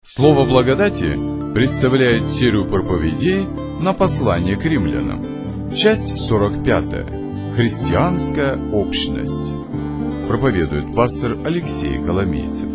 Слово благодати представляет серию проповедей на послание к римлянам. Часть 45. Христианская общность. Проповедует пастор Алексей Коломейцев.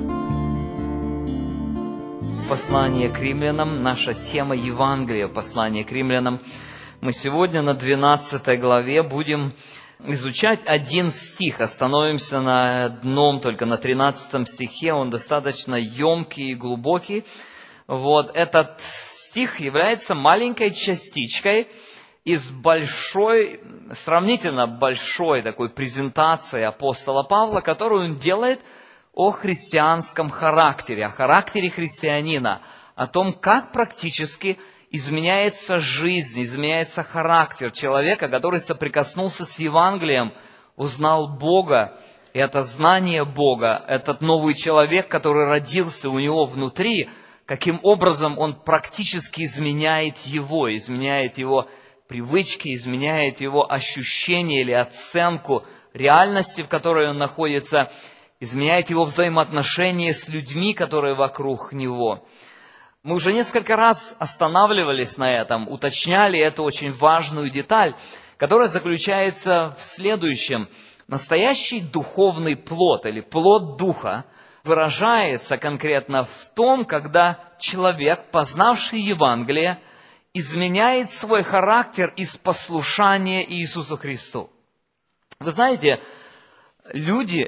Послание к римлянам, наша тема Евангелия, послание к римлянам. Мы сегодня на 12 главе будем изучать один стих. Остановимся на одном, только на 13 стихе. Он достаточно емкий и глубокий. Этот стих является маленькой частичкой из большой, сравнительно большой такой презентации апостола Павла, которую он делает о христианском характере, о характере христианина, о том, как практически изменяется жизнь, изменяется характер человека, который соприкоснулся с Евангелием, узнал Бога, и это знание Бога, этот новый человек, который родился у него внутри, каким образом он практически изменяет его привычки, изменяет его ощущение или оценку реальности, в которой он находится, изменяет его взаимоотношения с людьми, которые вокруг него. Мы уже несколько раз останавливались на этом, уточняли эту очень важную деталь, которая заключается в следующем. Настоящий духовный плод или плод духа выражается конкретно в том, когда человек, познавший Евангелие, изменяет свой характер из послушания Иисусу Христу. Вы знаете, люди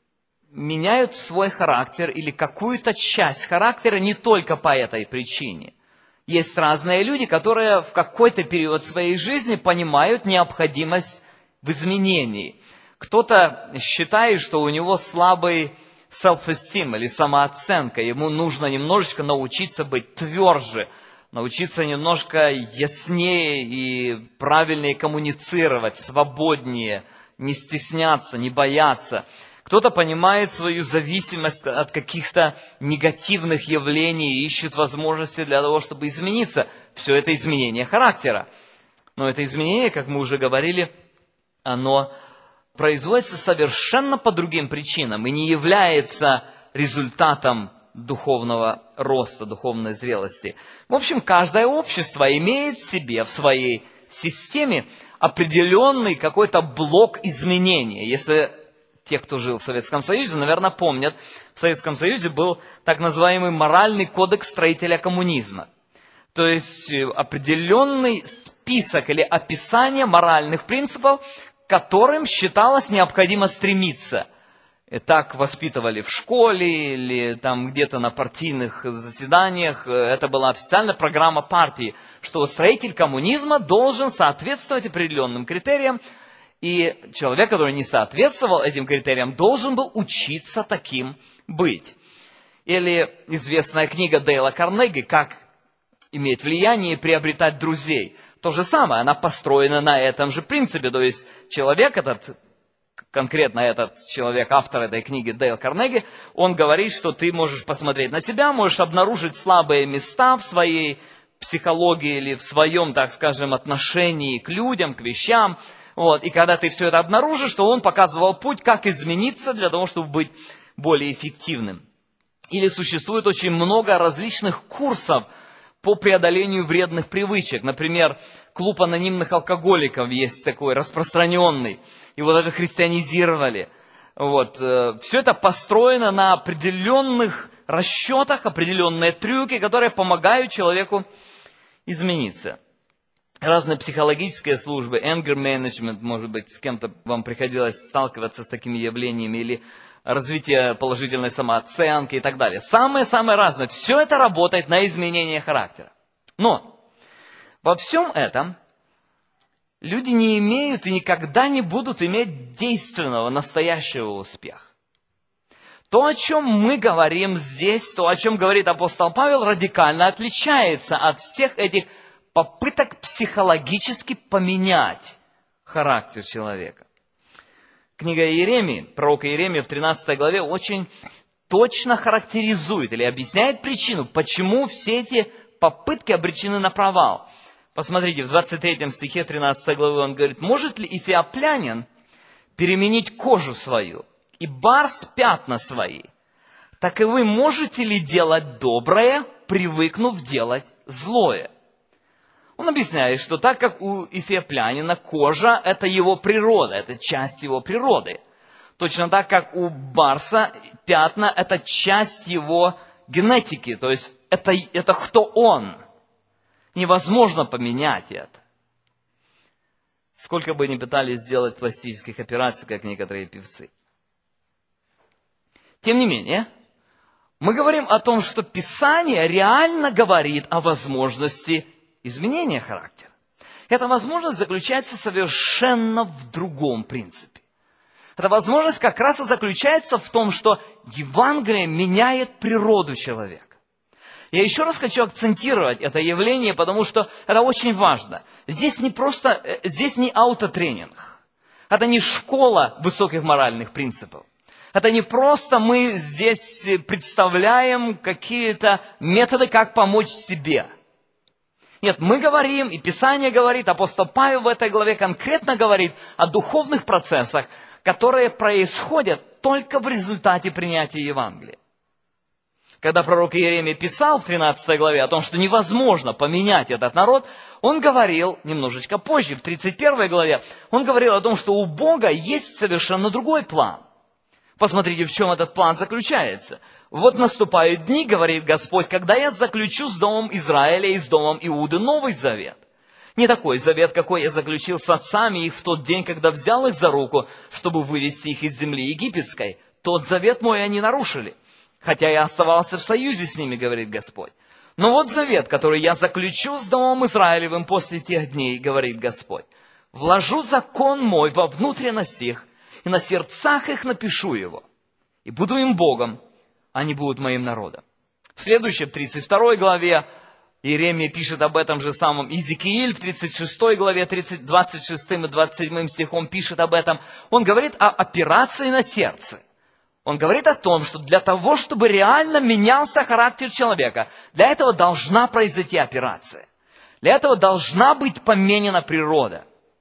меняют свой характер или какую-то часть характера не только по этой причине. Есть разные люди, которые в какой-то период своей жизни понимают необходимость в изменении. Кто-то считает, что у него слабый self-esteem или самооценка. Ему нужно немножечко научиться быть тверже, научиться немножко яснее и правильнее коммуницировать, свободнее, не стесняться, не бояться. Кто-то понимает свою зависимость от каких-то негативных явлений и ищет возможности для того, чтобы измениться. Все это изменение характера. Но это изменение, как мы уже говорили, оно производится совершенно по другим причинам и не является результатом духовного роста, духовной зрелости. В общем, каждое общество имеет в себе, в своей системе определенный какой-то блок изменения. Если те, кто жил в Советском Союзе, наверное, помнят, в Советском Союзе был так называемый моральный кодекс строителя коммунизма. То есть определенный список или описание моральных принципов, к которым считалось необходимо стремиться. И так воспитывали в школе или там где-то на партийных заседаниях. Это была официальная программа партии, что строитель коммунизма должен соответствовать определенным критериям, и человек, который не соответствовал этим критериям, должен был учиться таким быть. Или известная книга Дейла Карнеги «Как иметь влияние и приобретать друзей». То же самое, она построена на этом же принципе. То есть человек конкретно этот человек, автор этой книги Дейл Карнеги, он говорит, что ты можешь посмотреть на себя, можешь обнаружить слабые места в своей психологии или в своем, так скажем, отношении к людям, к вещам. И когда ты все это обнаружишь, то он показывал путь, как измениться для того, чтобы быть более эффективным. Или существует очень много различных курсов по преодолению вредных привычек. Например, клуб анонимных алкоголиков есть такой распространенный. Его даже христианизировали. Все это построено на определенных расчетах, определенные трюки, которые помогают человеку измениться. Разные психологические службы, anger management, может быть, с кем-то вам приходилось сталкиваться с такими явлениями, или развитие положительной самооценки и так далее. Самое-самое разное. Все это работает на изменение характера. Но во всем этом люди не имеют и никогда не будут иметь действенного, настоящего успеха. То, о чем мы говорим здесь, то, о чем говорит апостол Павел, радикально отличается от всех этих попыток психологически поменять характер человека. Книга Иеремии, пророка Иеремии в 13 главе очень точно характеризует или объясняет причину, почему все эти попытки обречены на провал. Посмотрите, в 23 стихе 13 главы он говорит: «Может ли эфиоплянин переменить кожу свою, и барс пятна свои? так и вы можете ли делать доброе, привыкнув делать злое? Он объясняет, что так как у эфиоплянина кожа – это его природа, это часть его природы. Точно так, как у барса пятна – это часть его генетики, то есть это кто он. Невозможно поменять это. Сколько бы ни пытались сделать пластических операций, как некоторые певцы. Тем не менее, мы говорим о том, что Писание реально говорит о возможности изменения характера. Эта возможность заключается совершенно в другом принципе. Эта возможность как раз и заключается в том, что Евангелие меняет природу человека. Я еще раз хочу акцентировать это явление, потому что это очень важно. Здесь не аутотренинг. Это не школа высоких моральных принципов. Это не просто мы здесь представляем какие-то методы, как помочь себе. Нет, мы говорим, и Писание говорит, апостол Павел в этой главе конкретно говорит о духовных процессах, которые происходят только в результате принятия Евангелия. Когда пророк Иеремия писал в 13 главе о том, что невозможно поменять этот народ, он говорил немножечко позже, в 31 главе, он говорил о том, что у Бога есть совершенно другой план. Посмотрите, в чем этот план заключается. «Вот наступают дни, говорит Господь, когда я заключу с домом Израиля и с домом Иуды новый завет. Не такой завет, какой я заключил с отцами их в тот день, когда взял их за руку, чтобы вывести их из земли египетской. Тот завет мой они нарушили, хотя я оставался в союзе с ними, говорит Господь. Но вот завет, который я заключу с домом Израилевым после тех дней, говорит Господь. Вложу закон мой во внутренность их, и на сердцах их напишу его, и буду им Богом, они будут моим народом». В следующей, в 32 главе, Иеремия пишет об этом же самом. Иезекииль в 36 главе, 26 и 27 стихом пишет об этом. Он говорит о операции на сердце. Он говорит о том, что для того, чтобы реально менялся характер человека, для этого должна произойти операция. Для этого должна быть поменена природа.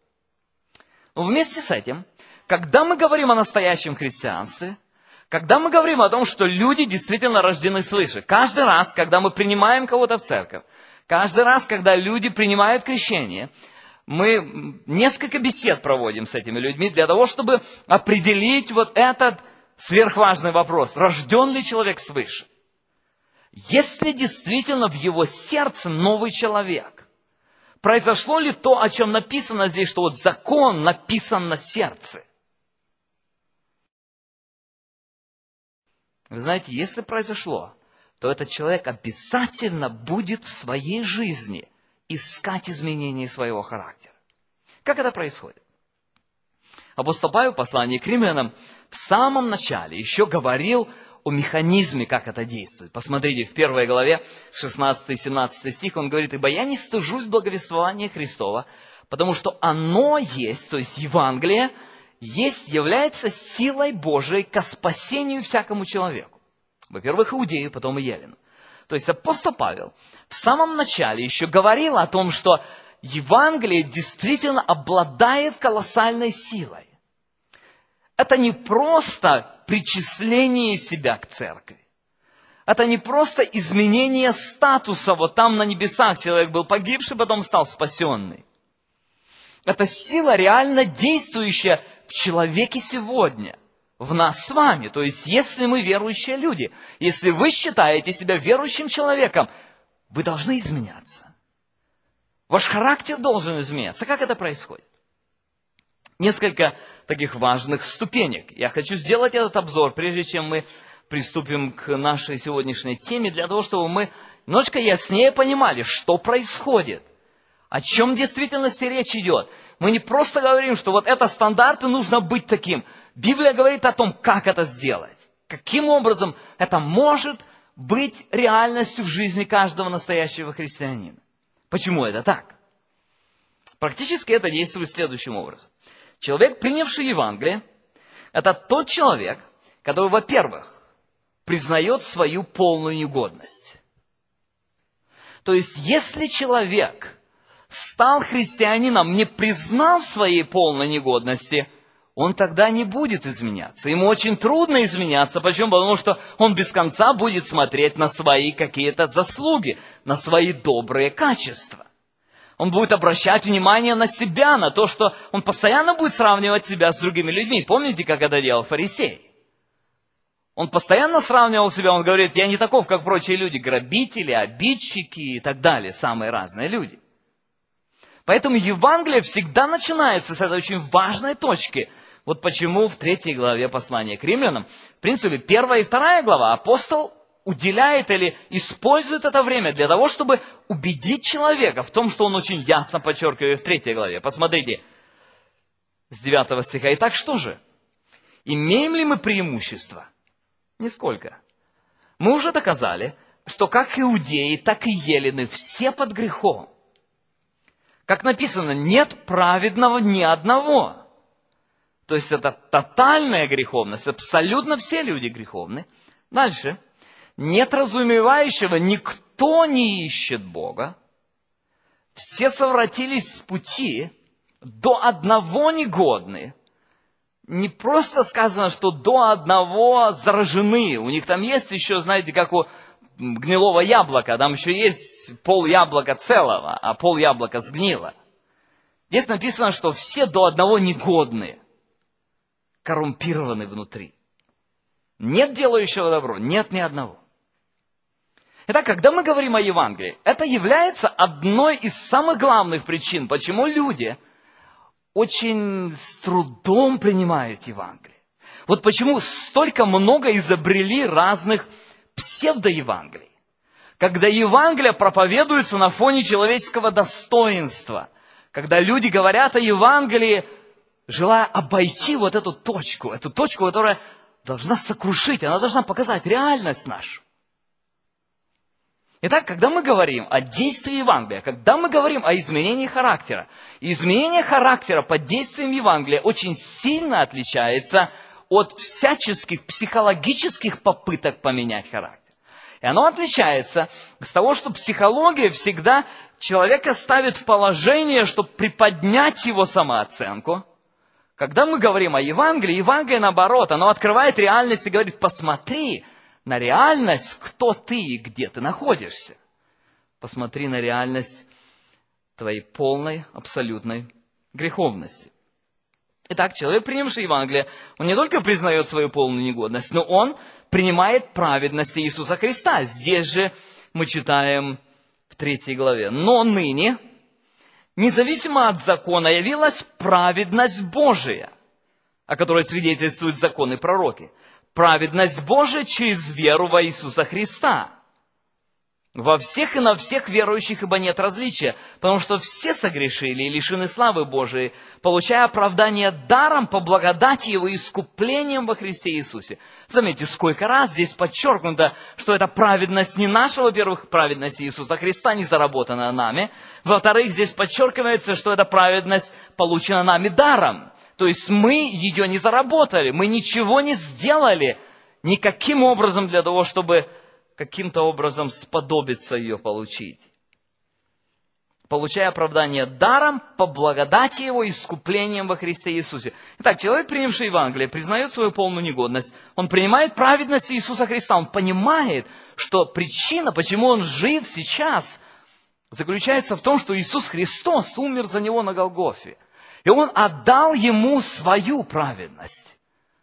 Но вместе с этим, когда мы говорим о настоящем христианстве, когда мы говорим о том, что люди действительно рождены свыше, каждый раз, когда мы принимаем кого-то в церковь, каждый раз, когда люди принимают крещение, мы несколько бесед проводим с этими людьми для того, чтобы определить вот этот сверхважный вопрос, рожден ли человек свыше. Есть ли действительно в его сердце новый человек? Произошло ли то, о чем написано здесь, что вот закон написан на сердце? Вы знаете, если произошло, то этот человек обязательно будет в своей жизни искать изменения своего характера. Как это происходит? Апостол Павел в послании к римлянам в самом начале еще говорил о механизме, как это действует. Посмотрите, в 1 главе, 16 и 17 стих, он говорит: «Ибо я не стыжусь благовествования Христова, потому что оно есть, то есть Евангелие, является силой Божией ко спасению всякому человеку». Во-первых, иудею, потом и елену. То есть апостол Павел в самом начале еще говорил о том, что Евангелие действительно обладает колоссальной силой. Это не просто причисление себя к церкви. Это не просто изменение статуса. Вот там на небесах человек был погибший, потом стал спасенный. Это сила, реально действующая в человеке сегодня, в нас с вами. То есть, если мы верующие люди, если вы считаете себя верующим человеком, вы должны изменяться. Ваш характер должен изменяться. Как это происходит? Несколько таких важных ступенек. Я хочу сделать этот обзор, прежде чем мы приступим к нашей сегодняшней теме, для того, чтобы мы немножко яснее понимали, что происходит, о чем в действительности речь идет. Мы не просто говорим, что вот это стандарт и нужно быть таким. Библия говорит о том, как это сделать. Каким образом это может быть реальностью в жизни каждого настоящего христианина. Почему это так? Практически это действует следующим образом. Человек, принявший Евангелие, это тот человек, который, во-первых, признает свою полную негодность. То есть, если человек стал христианином, не признав своей полной негодности, он тогда не будет изменяться. Ему очень трудно изменяться. Почему? Потому что он без конца будет смотреть на свои какие-то заслуги, на свои добрые качества. Он будет обращать внимание на себя, на то, что он постоянно будет сравнивать себя с другими людьми. Помните, как это делал фарисей? Он постоянно сравнивал себя, он говорит, я не таков, как прочие люди, грабители, обидчики и так далее, самые разные люди. Поэтому Евангелие всегда начинается с этой очень важной точки. Вот почему в 3 главе послания к римлянам, в принципе, 1 и 2 глава, апостол уделяет или использует это время для того, чтобы убедить человека в том, что он очень ясно подчеркивает в 3 главе. Посмотрите, с 9 стиха. Итак, что же? Имеем ли мы преимущество? Нисколько. Мы уже доказали, что как иудеи, так и елены все под грехом. Как написано, нет праведного ни одного. То есть это тотальная греховность, абсолютно все люди греховны. Дальше. Нет разумевающего, никто не ищет Бога. Все совратились с пути, до одного негодны. Не просто сказано, что до одного заражены. У них там есть еще, знаете, как у гнилого яблока. Там еще есть пол яблока целого, а пол яблока сгнило. Здесь написано, что все до одного негодны, коррумпированы внутри. Нет делающего добро, нет ни одного. Итак, когда мы говорим о Евангелии, это является одной из самых главных причин, почему люди очень с трудом принимают Евангелие. Вот почему столько много изобрели разных псевдоевангелий. Когда Евангелие проповедуется на фоне человеческого достоинства, когда люди говорят о Евангелии, желая обойти вот эту точку, которая должна сокрушить, она должна показать реальность нашу. Итак, когда мы говорим о действии Евангелия, когда мы говорим о изменении характера, изменение характера под действием Евангелия очень сильно отличается от всяческих психологических попыток поменять характер. И оно отличается с того, что психология всегда человека ставит в положение, чтобы приподнять его самооценку. Когда мы говорим о Евангелии, Евангелие наоборот, оно открывает реальность и говорит, посмотри на реальность, кто ты и где ты находишься. Посмотри на реальность твоей полной, абсолютной греховности. Итак, человек, принявший Евангелие, он не только признает свою полную негодность, но он принимает праведность Иисуса Христа. Здесь же мы читаем в 3 главе. Но ныне, независимо от закона, явилась праведность Божия, о которой свидетельствуют законы и пророки. Праведность Божия через веру во Иисуса Христа. Во всех и на всех верующих, ибо нет различия, потому что все согрешили и лишены славы Божией, получая оправдание даром по благодати Его искуплением во Христе Иисусе. Заметьте, сколько раз здесь подчеркнуто, что эта праведность не наша, во-первых, праведность Иисуса Христа, не заработанная нами. Во-вторых, здесь подчеркивается, что эта праведность получена нами даром. То есть мы ее не заработали, мы ничего не сделали никаким образом для того, чтобы каким-то образом сподобиться ее получить. Получая оправдание даром по благодати Его искуплением во Христе Иисусе. Итак, человек, принявший Евангелие, признает свою полную негодность. Он принимает праведность Иисуса Христа. Он понимает, что причина, почему он жив сейчас, заключается в том, что Иисус Христос умер за него на Голгофе. И Он отдал ему свою праведность.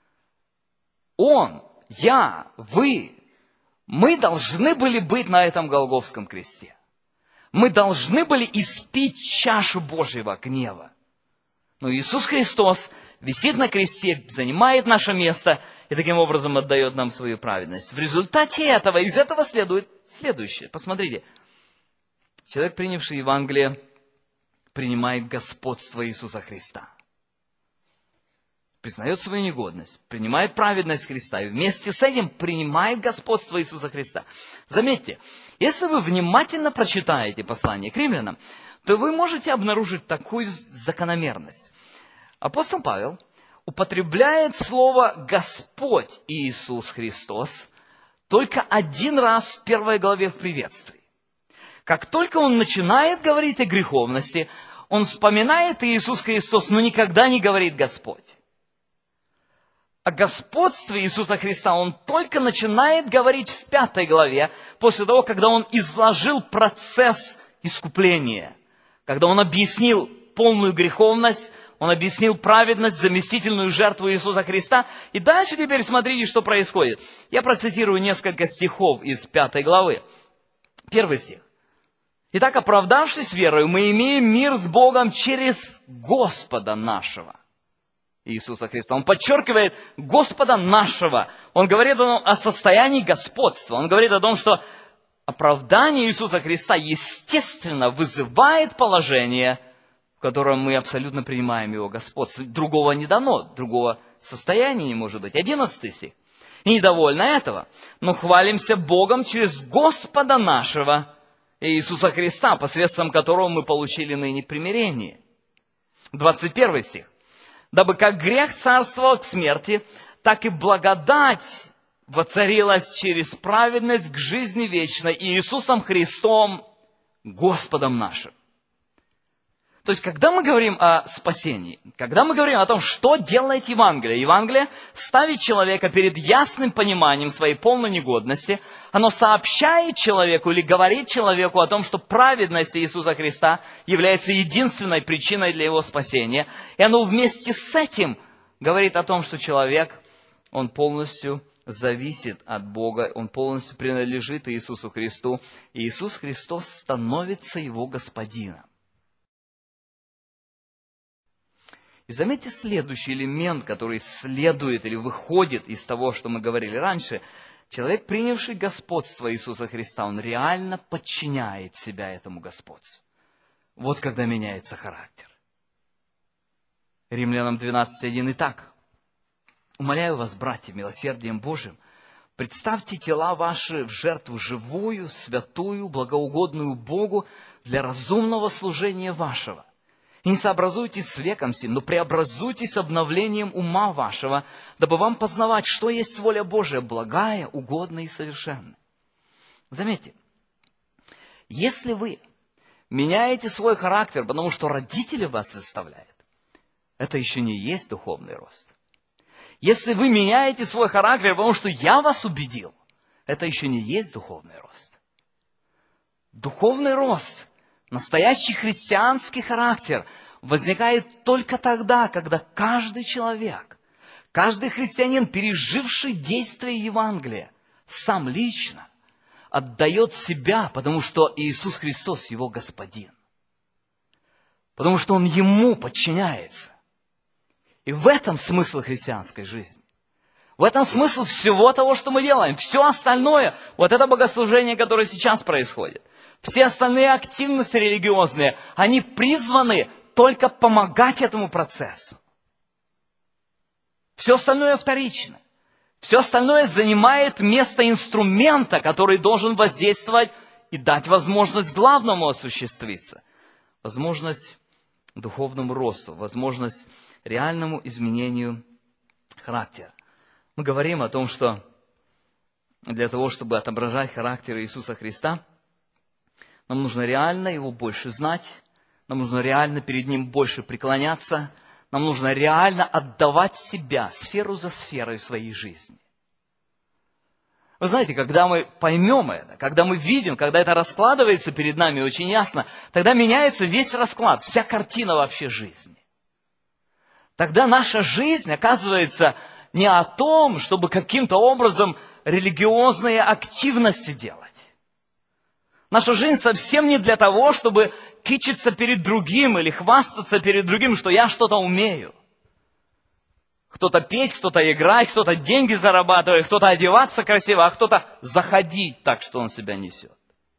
Он, я, вы, мы должны были быть на этом Голгофском кресте. Мы должны были испить чашу Божьего гнева. Но Иисус Христос висит на кресте, занимает наше место и таким образом отдает нам свою праведность. В результате этого, из этого следует следующее. Посмотрите, человек, принявший Евангелие, принимает господство Иисуса Христа. Признает свою негодность, принимает праведность Христа и вместе с этим принимает господство Иисуса Христа. Заметьте, если вы внимательно прочитаете послание к римлянам, то вы можете обнаружить такую закономерность. Апостол Павел употребляет слово «Господь Иисус Христос» только один раз в 1 главе в приветствии. Как только он начинает говорить о греховности, он вспоминает Иисус Христос, но никогда не говорит «Господь». о господстве Иисуса Христа Он только начинает говорить в 5 главе, после того, когда Он изложил процесс искупления, когда Он объяснил полную греховность, Он объяснил праведность, заместительную жертву Иисуса Христа. И дальше теперь смотрите, что происходит. Я процитирую несколько стихов из 5 главы. 1 стих. «Итак, оправдавшись верою, мы имеем мир с Богом через Господа нашего Иисуса Христа». Он подчеркивает Господа нашего. Он говорит о состоянии господства. Он говорит о том, что оправдание Иисуса Христа, естественно, вызывает положение, в котором мы абсолютно принимаем Его господство. Другого не дано, другого состояния не может быть. 11 стих. «И недовольно этого, но хвалимся Богом через Господа нашего Иисуса Христа, посредством которого мы получили ныне примирение». 21 стих. «Дабы как грех царствовал к смерти, так и благодать воцарилась через праведность к жизни вечной Иисусом Христом, Господом нашим». То есть, когда мы говорим о спасении, когда мы говорим о том, что делает Евангелие, Евангелие ставит человека перед ясным пониманием своей полной негодности, оно сообщает человеку или говорит человеку о том, что праведность Иисуса Христа является единственной причиной для его спасения, и оно вместе с этим говорит о том, что человек, он полностью зависит от Бога, он полностью принадлежит Иисусу Христу, и Иисус Христос становится его господином. И заметьте следующий элемент, который следует или выходит из того, что мы говорили раньше. Человек, принявший господство Иисуса Христа, он реально подчиняет себя этому господству. Вот когда меняется характер. Римлянам 12:1. «Итак, умоляю вас, братья, милосердием Божиим, представьте тела ваши в жертву живую, святую, благоугодную Богу для разумного служения вашего. И не сообразуйтесь с веком сим, но преобразуйтесь обновлением ума вашего, дабы вам познавать, что есть воля Божия, благая, угодная и совершенная». Заметьте, если вы меняете свой характер, потому что родители вас заставляют, это еще не есть духовный рост. Если вы меняете свой характер, потому что я вас убедил, это еще не есть духовный рост. Духовный рост, настоящий христианский характер возникает только тогда, когда каждый человек, каждый христианин, переживший действие Евангелия, сам лично отдает себя, потому что Иисус Христос его Господин. Потому что Он Ему подчиняется. И в этом смысл христианской жизни. В этом смысл всего того, что мы делаем. Все остальное, вот это богослужение, которое сейчас происходит, все остальные активности религиозные, они призваны только помогать этому процессу. Все остальное вторично. Все остальное занимает место инструмента, который должен воздействовать и дать возможность главному осуществиться. Возможность духовному росту, возможность реальному изменению характера. Мы говорим о том, что для того, чтобы отображать характер Иисуса Христа, нам нужно реально Его больше знать, нам нужно реально перед Ним больше преклоняться, нам нужно реально отдавать себя сферу за сферой своей жизни. Вы знаете, когда мы поймем это, когда мы видим, когда это раскладывается перед нами очень ясно, тогда меняется весь расклад, вся картина вообще жизни. Тогда наша жизнь оказывается не о том, чтобы каким-то образом религиозные активности делать. Наша жизнь совсем не для того, чтобы кичиться перед другим или хвастаться перед другим, что я что-то умею. Кто-то петь, кто-то играть, кто-то деньги зарабатывать, кто-то одеваться красиво, а кто-то заходить так, что он себя несет.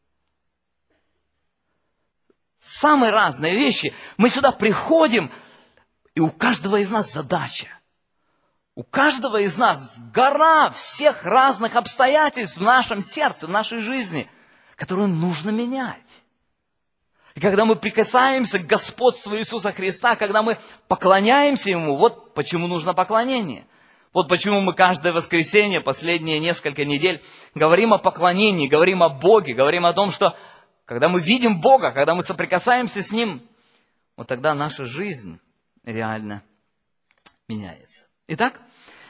Самые разные вещи. Мы сюда приходим, и у каждого из нас задача. У каждого из нас гора всех разных обстоятельств в нашем сердце, в нашей жизни, которую нужно менять. И когда мы прикасаемся к господству Иисуса Христа, когда мы поклоняемся Ему, вот почему нужно поклонение. Вот почему мы каждое воскресенье, последние несколько недель, говорим о поклонении, говорим о Боге, говорим о том, что когда мы видим Бога, когда мы соприкасаемся с Ним, вот тогда наша жизнь реально меняется. Итак,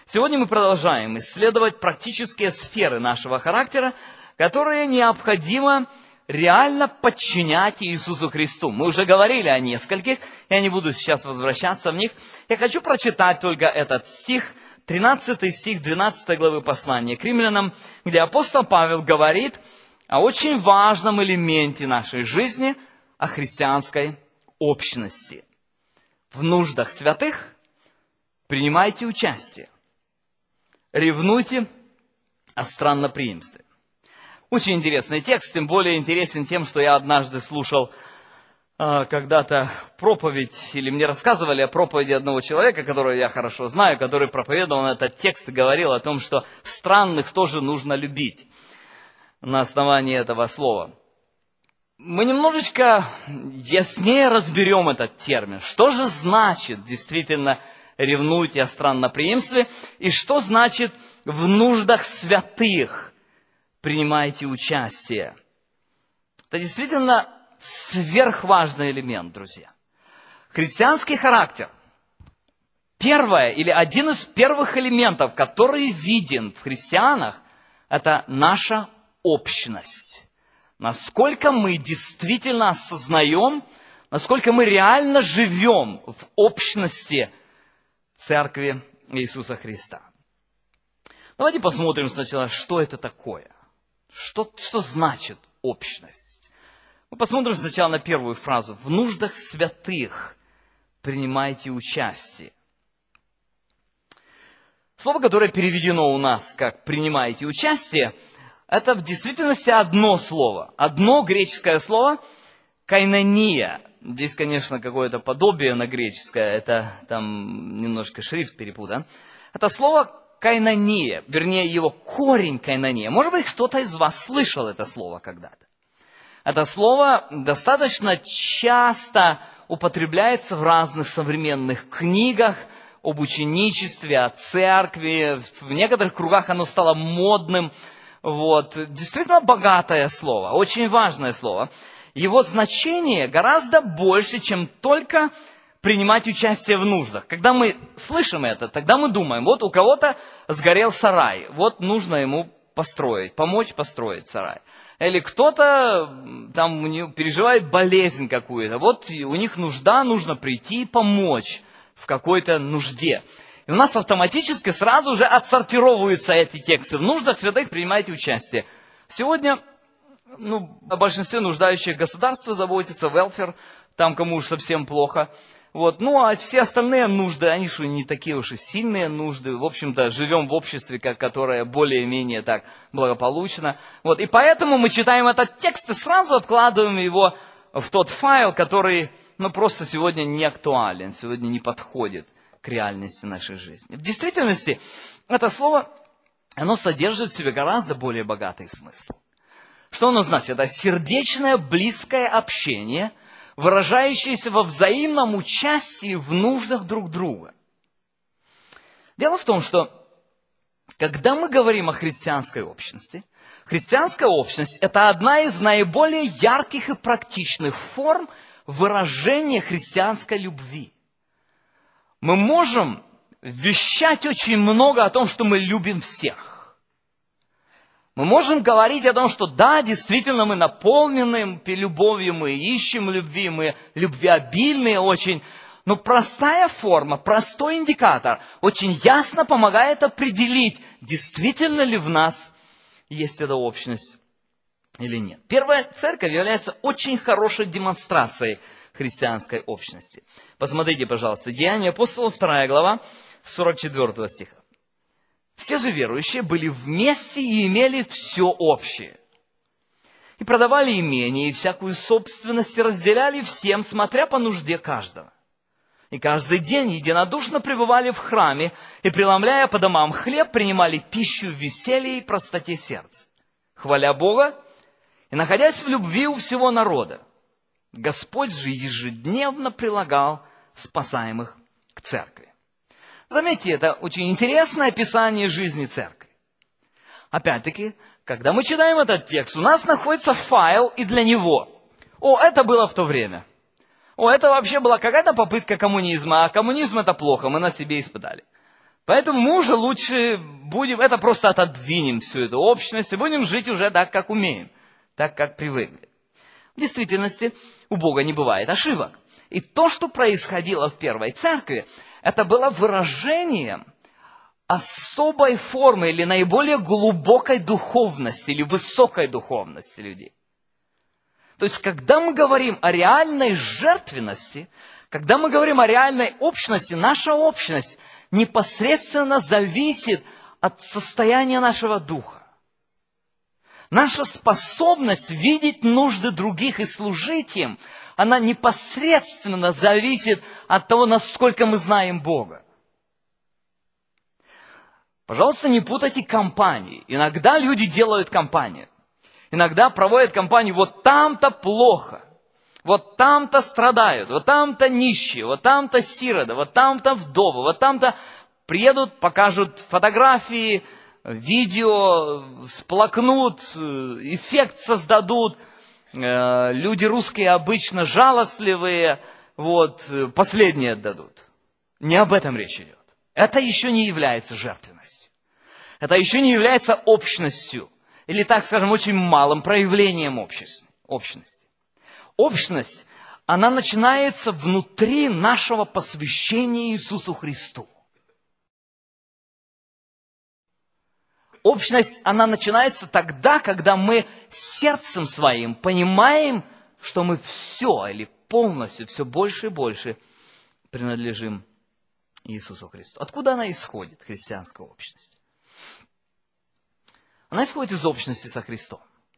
Сегодня мы продолжаем исследовать практические сферы нашего характера, которые необходимо реально подчинять Иисусу Христу. Мы уже говорили о нескольких, я не буду сейчас возвращаться в них. Я хочу прочитать только этот стих, 13 стих 12 главы послания к римлянам, где апостол Павел говорит о очень важном элементе нашей жизни, о христианской общности. В нуждах святых принимайте участие. Ревнуйте о странноприимстве. Очень интересный текст, тем более интересен тем, что я однажды слушал когда-то проповедь, или мне рассказывали о проповеди одного человека, которого я хорошо знаю, который проповедовал этот текст и говорил о том, что странных тоже нужно любить на основании этого слова. Мы немножечко яснее разберем этот термин. Что же значит действительно ревнуйте о странноприимстве, и что значит в нуждах святых принимайте участие? Это действительно сверхважный элемент, друзья. Христианский характер. Первое или один из первых элементов, который виден в христианах, это наша общность. Насколько мы действительно осознаем, насколько мы реально живем в общности Церкви Иисуса Христа. Давайте посмотрим сначала, что это такое. Что значит общность? Мы посмотрим сначала на первую фразу. В нуждах святых принимайте участие. Слово, которое переведено у нас как «принимайте участие», это в действительности одно слово. Одно греческое слово «кайнония». Здесь, конечно, какое-то подобие на греческое, это там немножко шрифт перепутан. Это слово «кайнония», вернее, его корень «кайнония». Может быть, кто-то из вас слышал это слово когда-то. Это слово достаточно часто употребляется в разных современных книгах об ученичестве, о церкви. В некоторых кругах оно стало модным. Действительно богатое слово, очень важное слово. Его значение гораздо больше, чем только принимать участие в нуждах. Когда мы слышим это, тогда мы думаем, вот у кого-то сгорел сарай, вот нужно ему построить, помочь построить сарай. Или кто-то там переживает болезнь какую-то, вот у них нужда, нужно прийти и помочь в какой-то нужде. И у нас автоматически сразу же отсортировываются эти тексты. В нуждах святых принимайте участие. Сегодня о большинстве нуждающих государства заботится, welfare, там кому уж совсем плохо. А все остальные нужды, они же не такие уж и сильные нужды. В общем-то, живем в обществе, которое более-менее так благополучно. И поэтому мы читаем этот текст и сразу откладываем его в тот файл, который просто сегодня не актуален, сегодня не подходит к реальности нашей жизни. В действительности, это слово, оно содержит в себе гораздо более богатый смысл. Что оно значит? Это сердечное, близкое общение, выражающееся во взаимном участии в нуждах друг друга. Дело в том, что когда мы говорим о христианской общности, христианская общность – это одна из наиболее ярких и практичных форм выражения христианской любви. Мы можем вещать очень много о том, что мы любим всех. Мы можем говорить о том, что да, действительно, мы наполнены любовью, мы ищем любви, мы любвеобильные очень. Но простая форма, простой индикатор очень ясно помогает определить, действительно ли в нас есть эта общность или нет. Первая церковь является очень хорошей демонстрацией христианской общности. Посмотрите, пожалуйста, Деяния апостолов, 2 глава, 44 стиха. Все же верующие были вместе и имели все общее. И продавали имение и всякую собственность, и разделяли всем, смотря по нужде каждого. И каждый день единодушно пребывали в храме, и, преломляя по домам хлеб, принимали пищу в веселье и простоте сердца, хваля Бога и находясь в любви у всего народа. Господь же ежедневно прилагал спасаемых к церкви. Заметьте, это очень интересное описание жизни церкви. Опять-таки, когда мы читаем этот текст, у нас находится файл и для него. Это было в то время. Это вообще была какая-то попытка коммунизма, а коммунизм это плохо, мы на себе испытали. Поэтому мы уже лучше будем, это просто отодвинем всю эту общность и будем жить уже так, как умеем, так, как привыкли. В действительности у Бога не бывает ошибок. И то, что происходило в первой церкви, это было выражением особой формы или наиболее глубокой духовности или высокой духовности людей. То есть, когда мы говорим о реальной жертвенности, когда мы говорим о реальной общности, наша общность непосредственно зависит от состояния нашего духа. Наша способность видеть нужды других и служить им, она непосредственно зависит от того, насколько мы знаем Бога. Пожалуйста, не путайте компании. Иногда люди делают компанию. Иногда проводят компанию, вот там-то плохо, вот там-то страдают, вот там-то нищие, вот там-то сироты, вот там-то вдовы, вот там-то приедут, покажут фотографии, видео, сплакнут, эффект создадут. Люди русские обычно жалостливые, вот, последние отдадут. Не об этом речь идет. Это еще не является жертвенностью. Это еще не является общностью. Или, так скажем, очень малым проявлением общности. Общность, она начинается внутри нашего посвящения Иисусу Христу. Общность, она начинается тогда, когда мы сердцем своим понимаем, что мы все или полностью, все больше и больше принадлежим Иисусу Христу. Откуда она исходит, христианская общность? Она исходит из общности со Христом.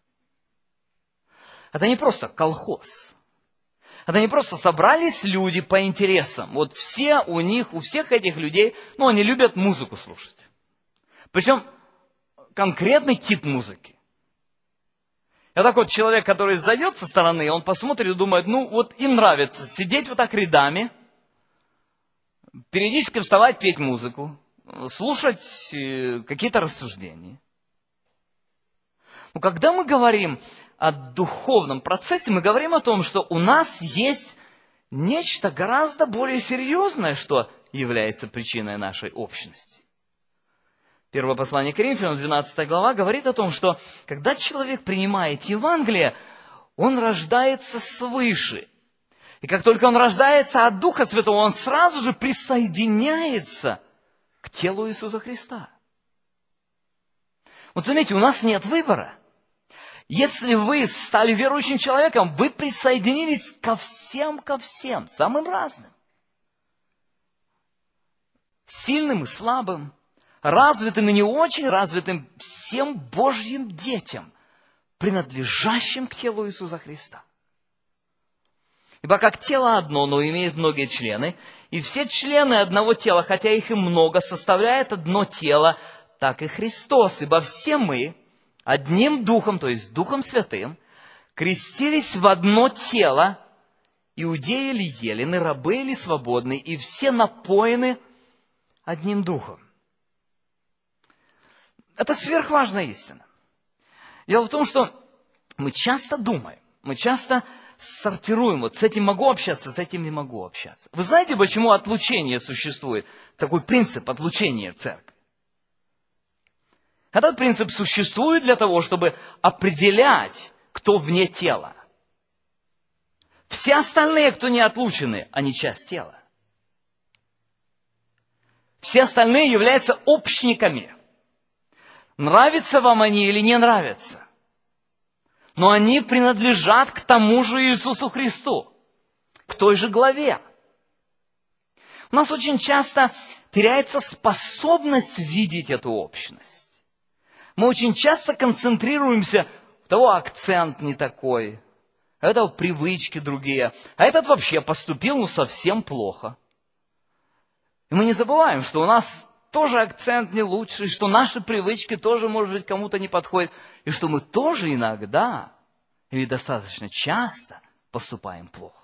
Это не просто колхоз. Это не просто собрались люди по интересам. Вот все у них, у всех этих людей, они любят музыку слушать. Причем конкретный тип музыки. И так вот человек, который зайдет со стороны, он посмотрит и думает, им нравится сидеть вот так рядами, периодически вставать, петь музыку, слушать какие-то рассуждения. Но когда мы говорим о духовном процессе, мы говорим о том, что у нас есть нечто гораздо более серьезное, что является причиной нашей общности. Первое послание к Коринфянам, 12 глава, говорит о том, что когда человек принимает Евангелие, он рождается свыше. И как только он рождается от Духа Святого, он сразу же присоединяется к телу Иисуса Христа. Вот заметьте, у нас нет выбора. Если вы стали верующим человеком, вы присоединились ко всем, самым разным. Сильным и слабым, развитым и не очень развитым, всем Божьим детям, принадлежащим к телу Иисуса Христа. Ибо как тело одно, но имеет многие члены, и все члены одного тела, хотя их и много, составляют одно тело, так и Христос. Ибо все мы одним Духом, то есть Духом Святым, крестились в одно тело, иудеи или елены, рабы или свободные, и все напоены одним Духом. Это сверхважная истина. Дело в том, что мы часто думаем, мы часто сортируем, вот с этим могу общаться, с этим не могу общаться. Вы знаете, почему отлучение существует? Такой принцип отлучения в церкви. Этот принцип существует для того, чтобы определять, кто вне тела. Все остальные, кто не отлучены, они часть тела. Все остальные являются общниками. Нравятся вам они или не нравятся. Но они принадлежат к тому же Иисусу Христу, к той же главе. У нас очень часто теряется способность видеть эту общность. Мы очень часто концентрируемся, у того акцент не такой, а этого привычки другие, а этот вообще поступил совсем плохо. И мы не забываем, что у нас тоже акцент не лучший, что наши привычки тоже, может быть, кому-то не подходят, и что мы тоже иногда или достаточно часто поступаем плохо.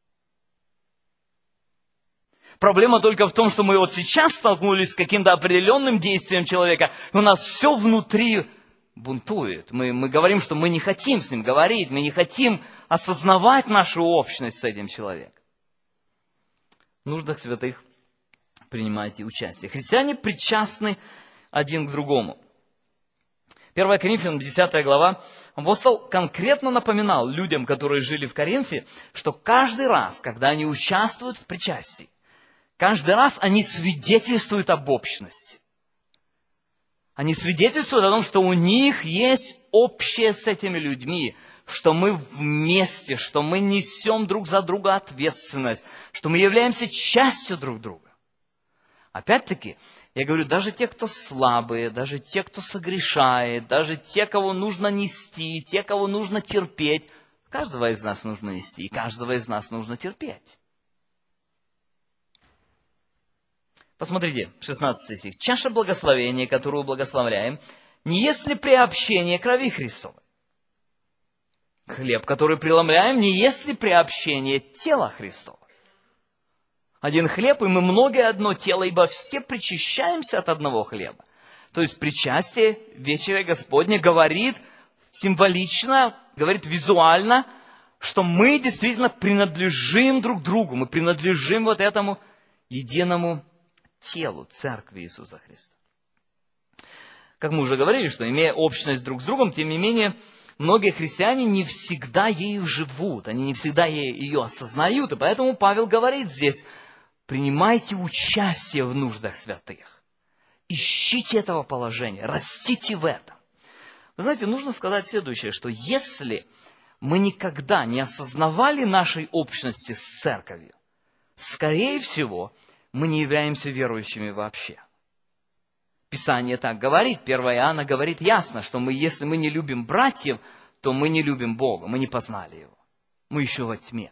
Проблема только в том, что мы вот сейчас столкнулись с каким-то определенным действием человека, и у нас все внутри бунтует. Мы говорим, что мы не хотим с ним говорить, мы не хотим осознавать нашу общность с этим человеком. В нуждах святых принимайте участие. Христиане причастны один к другому. 1 Коринфянам, 10 глава, апостол конкретно напоминал людям, которые жили в Коринфе, что каждый раз, когда они участвуют в причастии, каждый раз они свидетельствуют об общности. Они свидетельствуют о том, что у них есть общее с этими людьми, что мы вместе, что мы несем друг за друга ответственность, что мы являемся частью друг друга. Опять-таки, я говорю, даже те, кто слабые, даже те, кто согрешает, даже те, кого нужно нести, те, кого нужно терпеть, каждого из нас нужно нести, и каждого из нас нужно терпеть. Посмотрите, 16 стих. «Чаша благословения, которую благословляем, не есть ли приобщение крови Христовой? Хлеб, который преломляем, не есть ли приобщение тела Христова? Один хлеб, и мы многое одно тело, ибо все причащаемся от одного хлеба». То есть причастие вечеря Господня говорит символично, говорит визуально, что мы действительно принадлежим друг другу, мы принадлежим вот этому единому телу Церкви Иисуса Христа. Как мы уже говорили, что имея общность друг с другом, тем не менее, многие христиане не всегда ею живут, они не всегда ее осознают, и поэтому Павел говорит здесь: принимайте участие в нуждах святых, ищите этого положения, растите в этом. Вы знаете, нужно сказать следующее, что если мы никогда не осознавали нашей общности с Церковью, скорее всего, мы не являемся верующими вообще. Писание так говорит, 1 Иоанна говорит ясно, что если мы не любим братьев, то мы не любим Бога, мы не познали Его. Мы еще во тьме.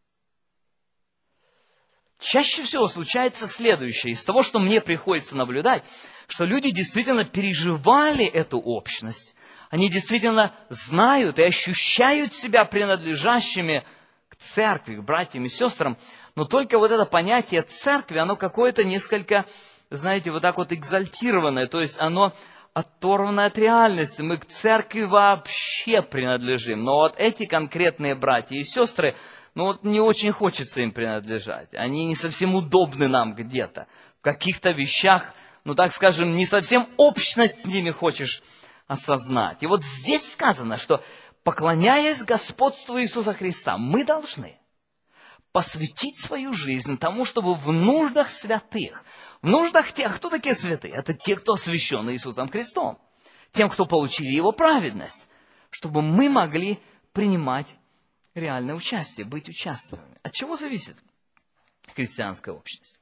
Чаще всего случается следующее. Из того, что мне приходится наблюдать, что люди действительно переживали эту общность. Они действительно знают и ощущают себя принадлежащими к церкви, к братьям и сестрам. Но только вот это понятие церкви, оно какое-то несколько, знаете, вот так вот экзальтированное. То есть оно оторвано от реальности. Мы к церкви вообще принадлежим. Но вот эти конкретные братья и сестры, не очень хочется им принадлежать. Они не совсем удобны нам где-то. В каких-то вещах, так скажем, не совсем общность с ними хочешь осознать. И вот здесь сказано, что, поклоняясь господству Иисуса Христа, мы должны посвятить свою жизнь тому, чтобы в нуждах святых, в нуждах тех, кто такие святые? Это те, кто освящены Иисусом Христом, тем, кто получили Его праведность, чтобы мы могли принимать реальное участие, быть участниками. От чего зависит христианская общность?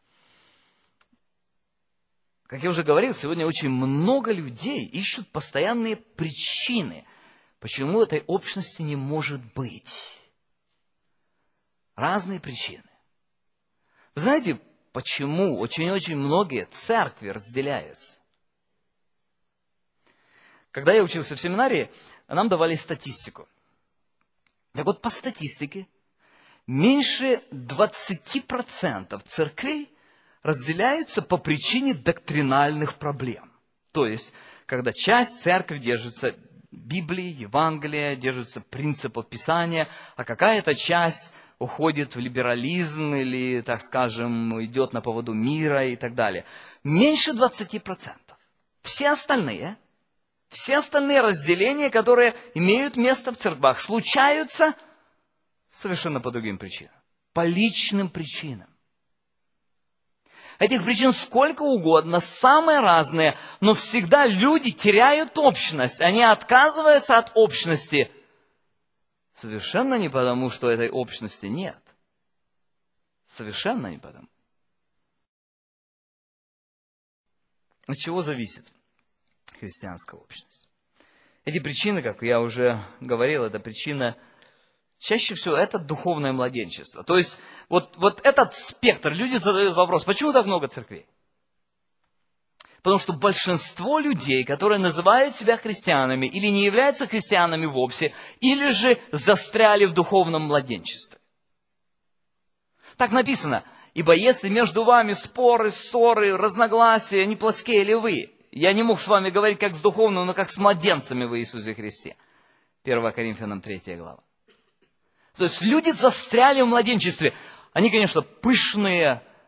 Как я уже говорил, сегодня очень много людей ищут постоянные причины, почему этой общности не может быть. Разные причины. Вы знаете, почему очень-очень многие церкви разделяются? Когда я учился в семинарии, нам давали статистику. Так вот, по статистике, меньше 20% церквей разделяются по причине доктринальных проблем. То есть, когда часть церкви держится Библии, Евангелия, держится принципов Писания, а какая-то часть уходит в либерализм или, так скажем, идет на поводу мира и так далее. Меньше 20%. Все остальные разделения, которые имеют место в церквах, случаются совершенно по другим причинам. По личным причинам. Этих причин сколько угодно, самые разные, но всегда люди теряют общность. Они отказываются от общности. Совершенно не потому, что этой общности нет. Совершенно не потому. От чего зависит христианская общность? Эти причины, как я уже говорил, это причина, чаще всего, это духовное младенчество. То есть, вот этот спектр, люди задают вопрос, почему так много церквей? Потому что большинство людей, которые называют себя христианами, или не являются христианами вовсе, или же застряли в духовном младенчестве. Так написано, ибо если между вами споры, ссоры, разногласия, не плотские ли вы? Я не мог с вами говорить как с духовным, но как с младенцами в Иисусе Христе. 1 Коринфянам 3 глава. То есть люди застряли в младенчестве. Они, конечно, пышные,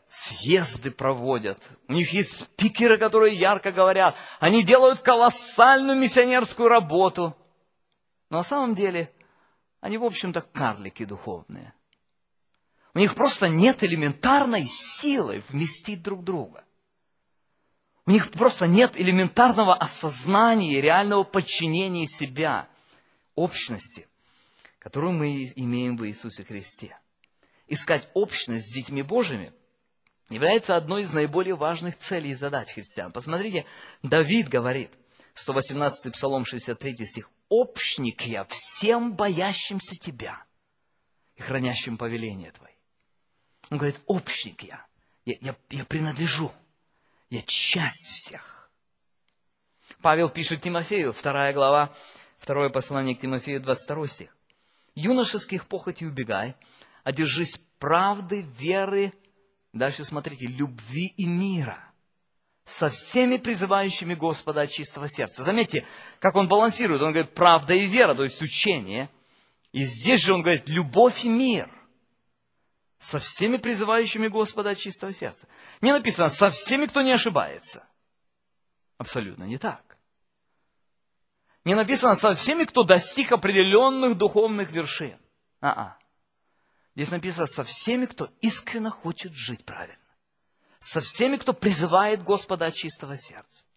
съезды проводят, у них есть спикеры, которые ярко говорят, они делают колоссальную миссионерскую работу. Но на самом деле они, в общем-то, карлики духовные. У них просто нет элементарной силы вместить друг друга. У них просто нет элементарного осознания, реального подчинения себя общности, которую мы имеем в Иисусе Христе. Искать общность с детьми Божьими является одной из наиболее важных целей и задач христиан. Посмотрите, Давид говорит, 118-й Псалом, 63 стих, «Общник я всем боящимся Тебя и хранящим повеление Твои». Он говорит, общник я принадлежу, я часть всех. Павел пишет Тимофею, 2 глава, 2 послание к Тимофею, 22 стих. «Юношеских похотей убегай, одержись правды, веры», дальше смотрите, «любви и мира, со всеми призывающими Господа от чистого сердца». Заметьте, как он балансирует. Он говорит, правда и вера, то есть учение. И здесь же он говорит, любовь и мир, со всеми призывающими Господа от чистого сердца. Не написано, со всеми, кто не ошибается. Абсолютно не так. Не написано, со всеми, кто достиг определенных духовных вершин. Здесь написано, со всеми, кто искренне хочет жить правильно. Со всеми, кто призывает Господа от чистого сердца.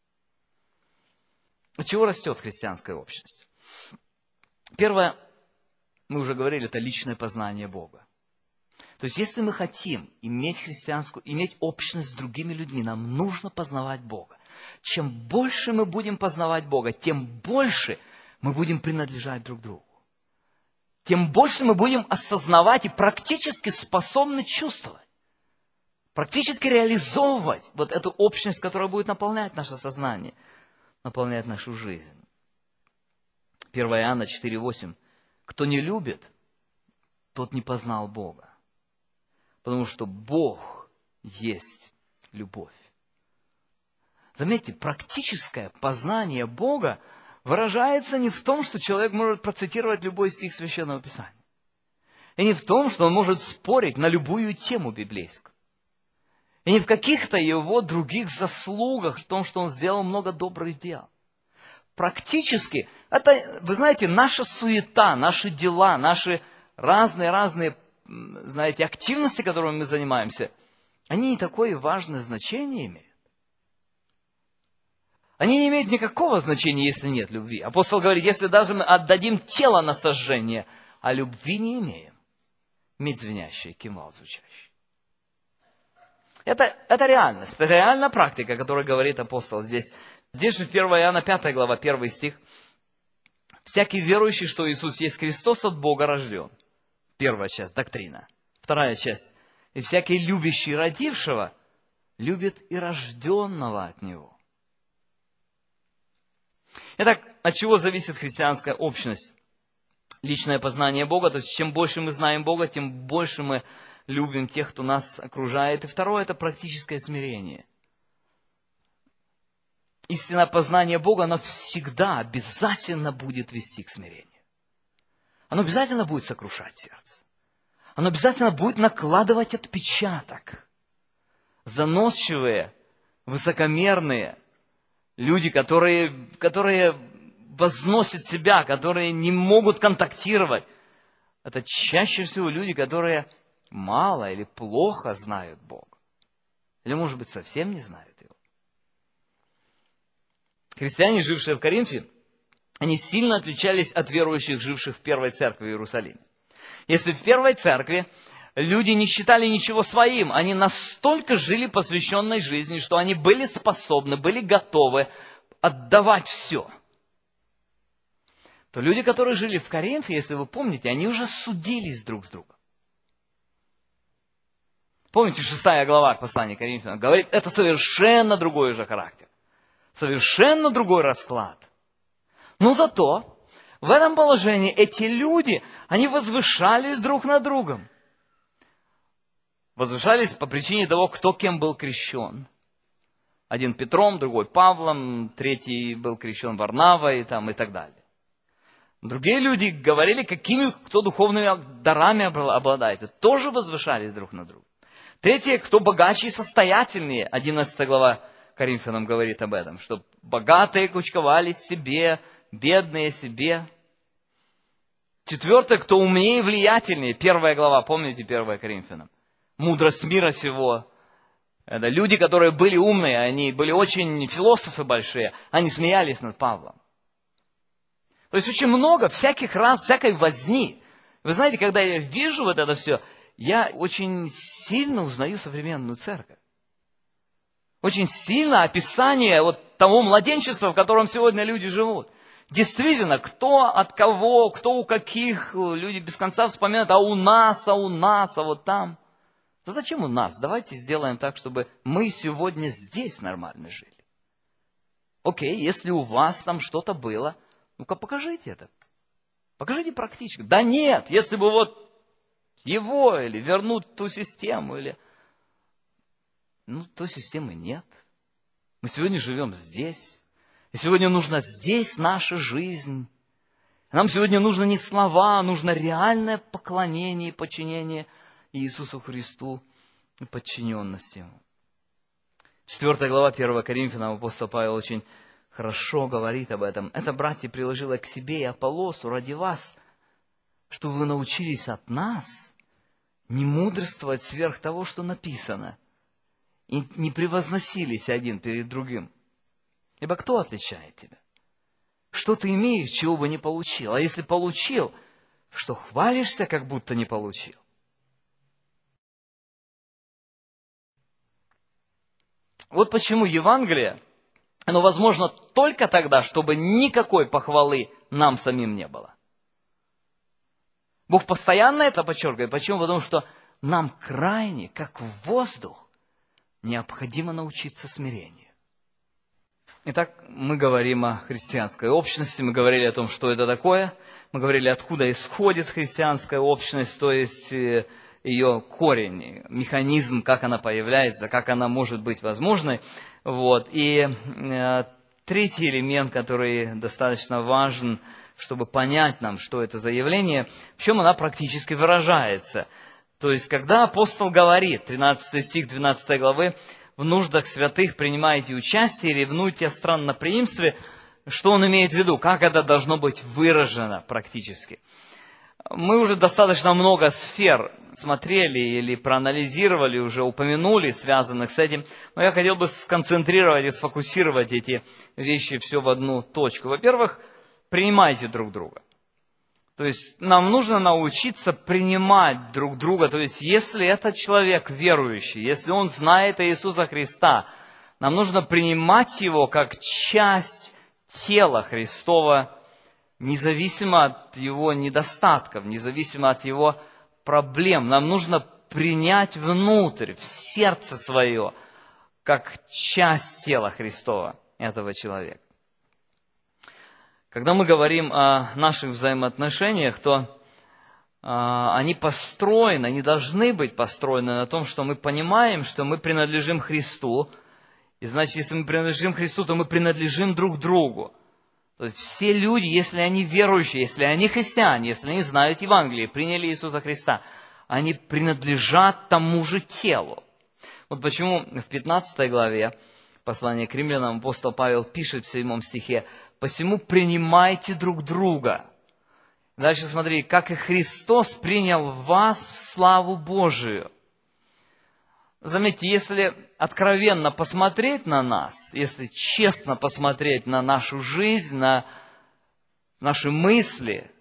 От чего растет христианская общность? Первое, мы уже говорили, это личное познание Бога. То есть, если мы хотим иметь общность с другими людьми, нам нужно познавать Бога. Чем больше мы будем познавать Бога, тем больше мы будем принадлежать друг другу. Тем больше мы будем осознавать и практически способны чувствовать, практически реализовывать вот эту общность, которая будет наполнять наше сознание, наполнять нашу жизнь. 1 Иоанна 4,8. «Кто не любит, тот не познал Бога, потому что Бог есть любовь». Заметьте, практическое познание Бога выражается не в том, что человек может процитировать любой стих Священного Писания. И не в том, что он может спорить на любую тему библейскую. И не в каких-то его других заслугах, в том, что он сделал много добрых дел. Практически, это, вы знаете, наша суета, наши дела, наши разные, знаете, активности, которыми мы занимаемся, они не такое важное значение имеют. Они не имеют никакого значения, если нет любви. Апостол говорит, если даже мы отдадим тело на сожжение, а любви не имеем, медь звенящая, кимвал звучащий. Это реальность, это реальная практика, о которой говорит апостол здесь. Здесь же 1 Иоанна 5 глава, 1 стих. «Всякий верующий, что Иисус есть Христос, от Бога рожден». Первая часть, доктрина. Вторая часть. «И всякий любящий родившего, любит и рожденного от Него». Итак, от чего зависит христианская общность? Личное познание Бога, то есть чем больше мы знаем Бога, тем больше мы любим тех, кто нас окружает. И второе – это практическое смирение. Истинное познание Бога, оно всегда обязательно будет вести к смирению. Оно обязательно будет сокрушать сердце. Оно обязательно будет накладывать отпечаток. Заносчивые, высокомерные люди, которые возносят себя, которые не могут контактировать, это чаще всего люди, которые мало или плохо знают Бога. Или, может быть, совсем не знают Его. Христиане, жившие в Коринфе, они сильно отличались от верующих, живших в первой церкви в Иерусалиме. Если в первой церкви люди не считали ничего своим, они настолько жили посвященной жизнью, что они были способны, были готовы отдавать все. То люди, которые жили в Коринфе, если вы помните, они уже судились друг с другом. Помните, 6 глава послания к Коринфянам говорит, это совершенно другой же характер. Совершенно другой расклад. Но зато в этом положении эти люди, они возвышались друг над другом. Возвышались по причине того, кто кем был крещен. Один Петром, другой Павлом, третий был крещен Варнавой и так далее. Другие люди говорили, кто духовными дарами обладает, и тоже возвышались друг над другом. Третье, кто богаче и состоятельнее. 11 глава Коринфянам говорит об этом, что богатые кучковали себе, бедные себе. Четвертое, кто умнее и влиятельнее. 1 глава, помните 1 Коринфянам? Мудрость мира сего. Это люди, которые были умные, они были очень философы большие, они смеялись над Павлом. То есть очень много всякой возни. Вы знаете, когда я вижу вот это все, я очень сильно узнаю современную церковь. Очень сильно описание вот того младенчества, в котором сегодня люди живут. Действительно, кто от кого, кто у каких, люди без конца вспоминают, а у нас, а вот там. Да зачем у нас? Давайте сделаем так, чтобы мы сегодня здесь нормально жили. Окей, если у вас там что-то было, ну-ка покажите это. Покажите практически. Да нет, если бы вот его, или вернуть ту систему, или... Ну, той системы нет. Мы сегодня живем здесь. И сегодня нужна здесь наша жизнь. Нам сегодня нужно не слова, нужно реальное поклонение и подчинение Иисусу Христу и подчиненность Ему. 4 глава 1 Коринфянам апостол Павел очень хорошо говорит об этом. «Это, братья, приложило к себе и Аполлосу ради вас, что вы научились от нас не мудрствовать сверх того, что написано, и не превозносились один перед другим. Ибо кто отличает тебя? Что ты имеешь, чего бы не получил? А если получил, что хвалишься, как будто не получил?» Вот почему Евангелие, оно возможно только тогда, чтобы никакой похвалы нам самим не было. Бог постоянно это подчеркивает. Почему? Потому что нам крайне, как воздух, необходимо научиться смирению. Итак, мы говорим о христианской общности, мы говорили о том, что это такое, мы говорили, откуда исходит христианская общность, то есть ее корень, механизм, как она появляется, как она может быть возможной. Вот. И третий элемент, который достаточно важен, чтобы понять нам, что это за явление, в чем она практически выражается. То есть, когда апостол говорит, 13 стих 12 главы, «В нуждах святых принимайте участие, ревнуйте о странноприимстве», что он имеет в виду, как это должно быть выражено практически. Мы уже достаточно много сфер смотрели или проанализировали, уже упомянули, связанных с этим, но я хотел бы сконцентрировать и сфокусировать эти вещи все в одну точку. Во-первых, принимайте друг друга. То есть нам нужно научиться принимать друг друга. То есть если этот человек верующий, если он знает Иисуса Христа, нам нужно принимать его как часть тела Христова, независимо от его недостатков, независимо от его проблем. Нам нужно принять внутрь, в сердце свое, как часть тела Христова, этого человека. Когда мы говорим о наших взаимоотношениях, то они построены, они должны быть построены на том, что мы понимаем, что мы принадлежим Христу. И значит, если мы принадлежим Христу, то мы принадлежим друг другу. То есть все люди, если они верующие, если они христиане, если они знают Евангелие, приняли Иисуса Христа, они принадлежат тому же телу. Вот почему в 15 главе послания к римлянам апостол Павел пишет в 7 стихе: «Посему принимайте друг друга». Дальше смотри, «как и Христос принял вас в славу Божию». Заметьте, если откровенно посмотреть на нас, если честно посмотреть на нашу жизнь, на наши мысли,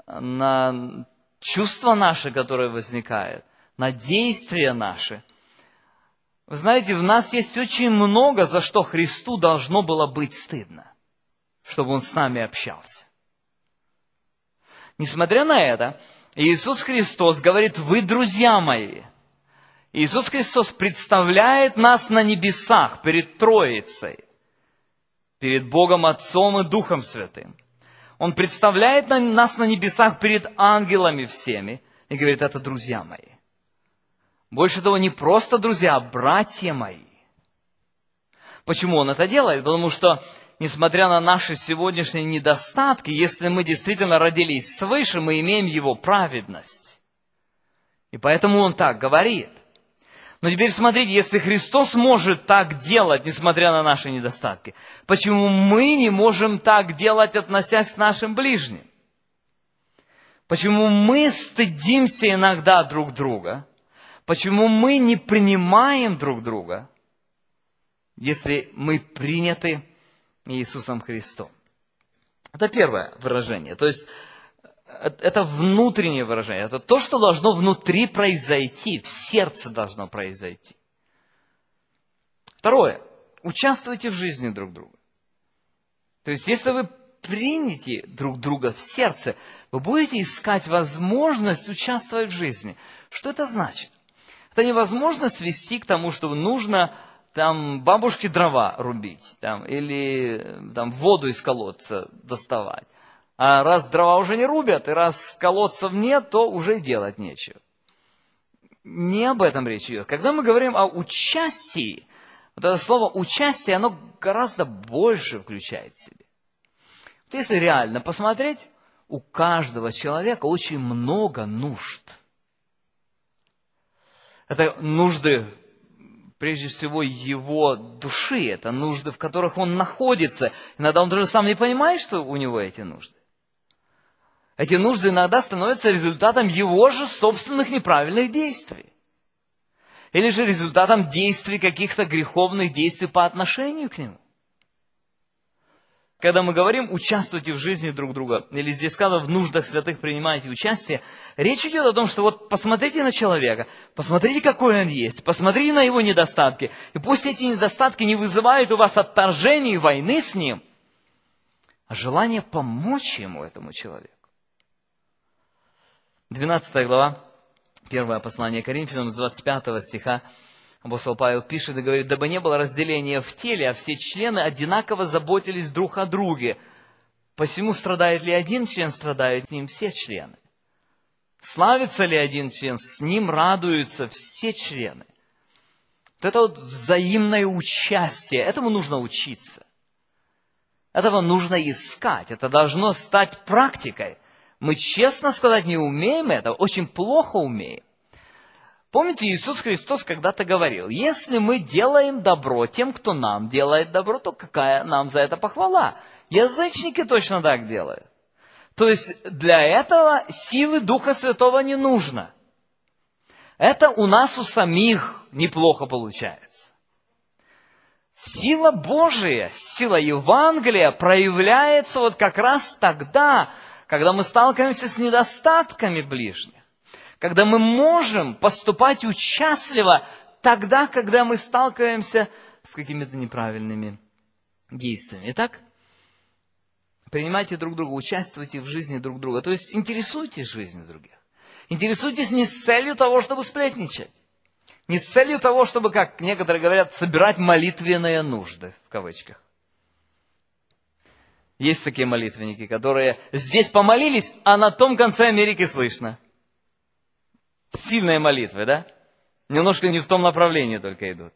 на чувства наши, которые возникают, на действия наши, вы знаете, в нас есть очень много, за что Христу должно было быть стыдно, чтобы Он с нами общался. Несмотря на это, Иисус Христос говорит: «Вы друзья мои». Иисус Христос представляет нас на небесах перед Троицей, перед Богом Отцом и Духом Святым. Он представляет нас на небесах перед ангелами всеми и говорит: это друзья мои. Больше того, не просто друзья, а братья мои. Почему Он это делает? Потому что, несмотря на наши сегодняшние недостатки, если мы действительно родились свыше, мы имеем Его праведность. И поэтому Он так говорит. Но теперь смотрите, если Христос может так делать, несмотря на наши недостатки, почему мы не можем так делать, относясь к нашим ближним? Почему мы стыдимся иногда друг друга? Почему мы не принимаем друг друга, если мы приняты Иисусом Христом? Это первое выражение. То есть, это внутреннее выражение. Это то, что должно внутри произойти, в сердце должно произойти. Второе. Участвуйте в жизни друг друга. То есть, если вы примете друг друга в сердце, вы будете искать возможность участвовать в жизни. Что это значит? Это невозможно свести к тому, что нужно там бабушке дрова рубить, или воду из колодца доставать. А раз дрова уже не рубят, и раз колодцев нет, то уже делать нечего. Не об этом речь идет. Когда мы говорим о участии, вот это слово «участие», оно гораздо больше включает в себя. Вот если реально посмотреть, у каждого человека очень много нужд. Это нужды, прежде всего, его души, это нужды, в которых он находится. Иногда он даже сам не понимает, что у него эти нужды. Эти нужды иногда становятся результатом его же собственных неправильных действий. Или же результатом действий каких-то греховных действий по отношению к нему. Когда мы говорим «участвуйте в жизни друг друга», или здесь сказано «в нуждах святых принимайте участие», речь идет о том, что вот посмотрите на человека, посмотрите, какой он есть, посмотрите на его недостатки, и пусть эти недостатки не вызывают у вас отторжения и войны с ним, а желание помочь ему, этому человеку. 12 глава, 1 послание Коринфянам, с 25 стиха, апостол Павел пишет и говорит: «Дабы не было разделения в теле, а все члены одинаково заботились друг о друге. Посему страдает ли один член, страдают с ним все члены. Славится ли один член, с ним радуются все члены». Вот это вот взаимное участие, этому нужно учиться. Этого нужно искать, это должно стать практикой. Мы, честно сказать, не умеем это, очень плохо умеем. Помните, Иисус Христос когда-то говорил: если мы делаем добро тем, кто нам делает добро, то какая нам за это похвала? Язычники точно так делают. То есть для этого силы Духа Святого не нужно. Это у нас у самих неплохо получается. Сила Божия, сила Евангелия проявляется вот как раз тогда, когда мы сталкиваемся с недостатками ближних. Когда мы можем поступать участливо тогда, когда мы сталкиваемся с какими-то неправильными действиями. Итак, принимайте друг друга, участвуйте в жизни друг друга. То есть интересуйтесь жизнью других. Интересуйтесь не с целью того, чтобы сплетничать. Не с целью того, чтобы, как некоторые говорят, собирать молитвенные нужды, в кавычках. Есть такие молитвенники, которые здесь помолились, а на том конце Америки слышно. Сильные молитвы, да? Немножко не в том направлении только идут.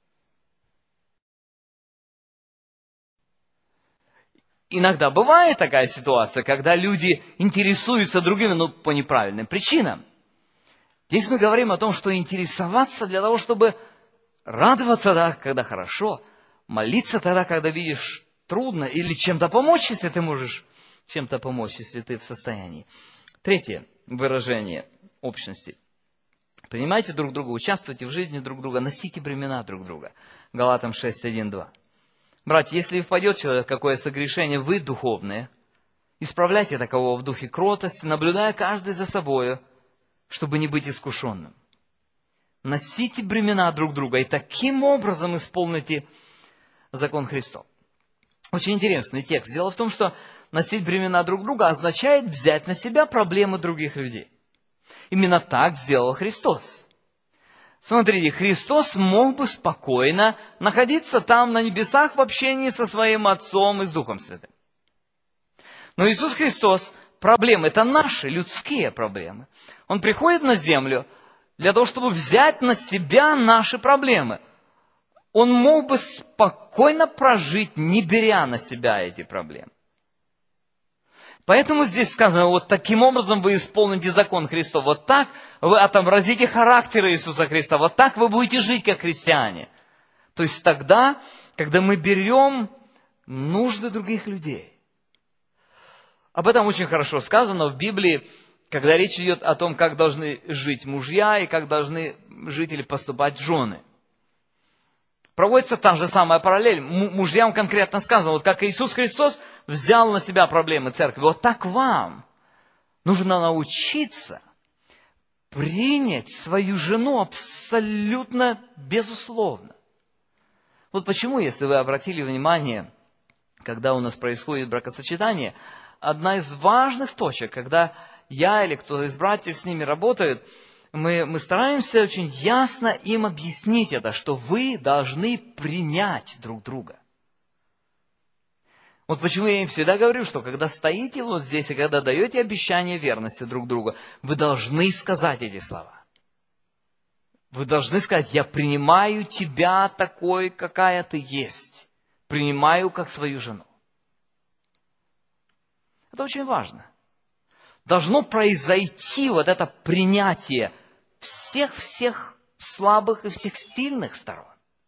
Иногда бывает такая ситуация, когда люди интересуются другими, но по неправильным причинам. Здесь мы говорим о том, что интересоваться для того, чтобы радоваться тогда, когда хорошо, молиться тогда, когда видишь трудно, или чем-то помочь, если ты можешь чем-то помочь, если ты в состоянии. Третье выражение общности. Принимайте друг друга, участвуйте в жизни друг друга, носите бремена друг друга. Галатам 6:1-2. Братья, если впадет человек в какое согрешение, вы духовные, исправляйте такового в духе кротости, наблюдая каждый за собою, чтобы не быть искушенным. Носите бремена друг друга и таким образом исполните закон Христов. Очень интересный текст. Дело в том, что носить бремена друг друга означает взять на себя проблемы других людей. Именно так сделал Христос. Смотрите, Христос мог бы спокойно находиться там на небесах в общении со своим Отцом и с Духом Святым. Но Иисус Христос, проблемы, это наши людские проблемы. Он приходит на землю для того, чтобы взять на себя наши проблемы. Он мог бы спокойно прожить, не беря на себя эти проблемы. Поэтому здесь сказано, вот таким образом вы исполните закон Христов. Вот так вы отобразите характер Иисуса Христа. Вот так вы будете жить, как христиане. То есть тогда, когда мы берем нужды других людей. Об этом очень хорошо сказано в Библии, когда речь идет о том, как должны жить мужья и как должны жить или поступать жены. Проводится та же самая параллель. Мужьям конкретно сказано, вот как Иисус Христос взял на себя проблемы церкви, вот так вам нужно научиться принять свою жену абсолютно безусловно. Вот почему, если вы обратили внимание, когда у нас происходит бракосочетание, одна из важных точек, когда я или кто-то из братьев с ними работает, мы стараемся очень ясно им объяснить это, что вы должны принять друг друга. Вот почему я им всегда говорю, что когда стоите вот здесь и когда даете обещание верности друг другу, вы должны сказать эти слова. Вы должны сказать: я принимаю тебя такой, какая ты есть. Принимаю как свою жену. Это очень важно. Должно произойти вот это принятие всех слабых и всех сильных сторон.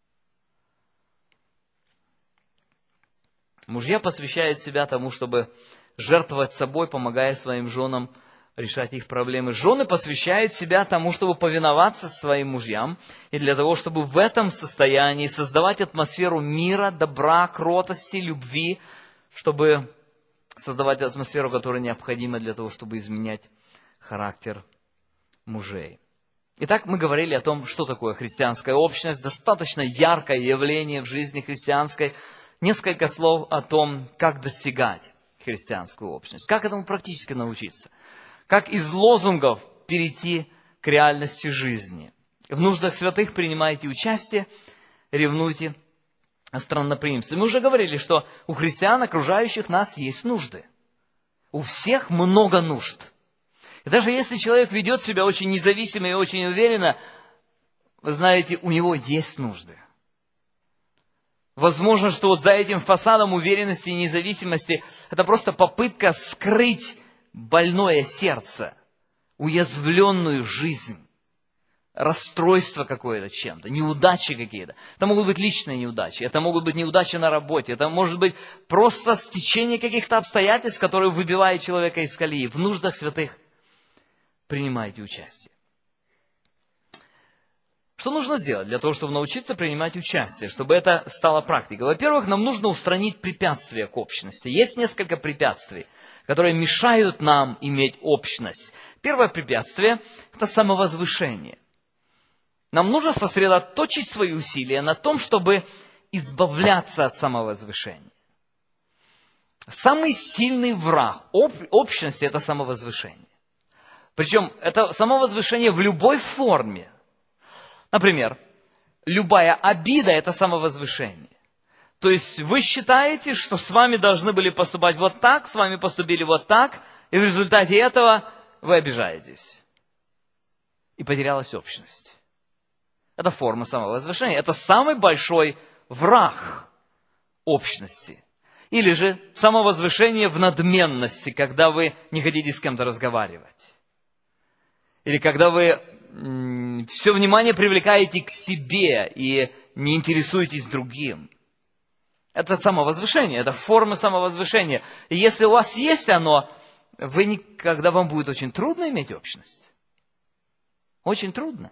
Мужья посвящают себя тому, чтобы жертвовать собой, помогая своим женам решать их проблемы. Жены посвящают себя тому, чтобы повиноваться своим мужьям, и для того, чтобы в этом состоянии создавать атмосферу мира, добра, кротости, любви, чтобы создавать атмосферу, которая необходима для того, чтобы изменять характер мужей. Итак, мы говорили о том, что такое христианская общность, достаточно яркое явление в жизни христианской. Несколько слов о том, как достигать христианскую общность, как этому практически научиться, как из лозунгов перейти к реальности жизни. В нуждах святых принимайте участие, ревнуйте о странноприимстве. Мы уже говорили, что у христиан, окружающих нас, есть нужды. У всех много нужд. И даже если человек ведет себя очень независимо и очень уверенно, вы знаете, у него есть нужды. Возможно, что вот за этим фасадом уверенности и независимости это просто попытка скрыть больное сердце, уязвленную жизнь, расстройство какое-то чем-то, неудачи какие-то. Это могут быть личные неудачи, это могут быть неудачи на работе, это может быть просто стечение каких-то обстоятельств, которые выбивают человека из колеи. В нуждах святых принимайте участие. Что нужно сделать для того, чтобы научиться принимать участие, чтобы это стало практикой? Во-первых, нам нужно устранить препятствия к общности. Есть несколько препятствий, которые мешают нам иметь общность. Первое препятствие – это самовозвышение. Нам нужно сосредоточить свои усилия на том, чтобы избавляться от самовозвышения. Самый сильный враг общности – это самовозвышение. Причем это самовозвышение в любой форме. Например, любая обида – это самовозвышение. То есть вы считаете, что с вами должны были поступать вот так, с вами поступили вот так, и в результате этого вы обижаетесь. И потерялась общность. Это форма самовозвышения. Это самый большой враг общности. Или же самовозвышение в надменности, когда вы не хотите с кем-то разговаривать. Или когда вы все внимание привлекаете к себе и не интересуетесь другим. Это самовозвышение, это форма самовозвышения. И если у вас есть оно, когда вам будет очень трудно иметь общность. Очень трудно.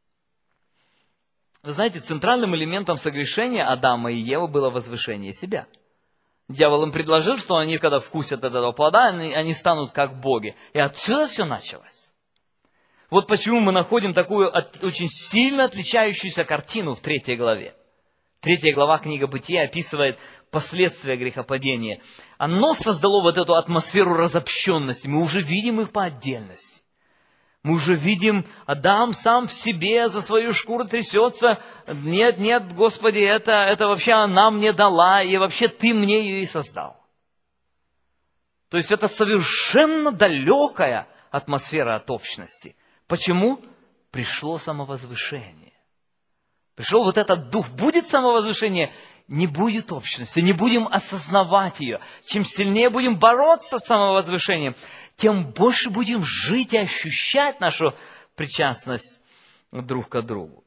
Вы знаете, центральным элементом согрешения Адама и Евы было возвышение себя. Дьявол им предложил, что они, когда вкусят от этого плода, они станут как боги. И отсюда все началось. Вот почему мы находим такую очень сильно отличающуюся картину в 3 главе. 3 глава книга Бытия описывает последствия грехопадения. Оно создало вот эту атмосферу разобщенности. Мы уже видим их по отдельности. Мы уже видим, Адам сам в себе за свою шкуру трясется. Нет, нет, Господи, это вообще она мне дала, и вообще Ты мне ее и создал. То есть это совершенно далекая атмосфера от общности. Почему? Пришло самовозвышение. Пришел вот этот дух. Будет самовозвышение? не будет общности, не будем осознавать ее, чем сильнее будем бороться с самовозвышением, тем больше будем жить и ощущать нашу причастность друг к другу.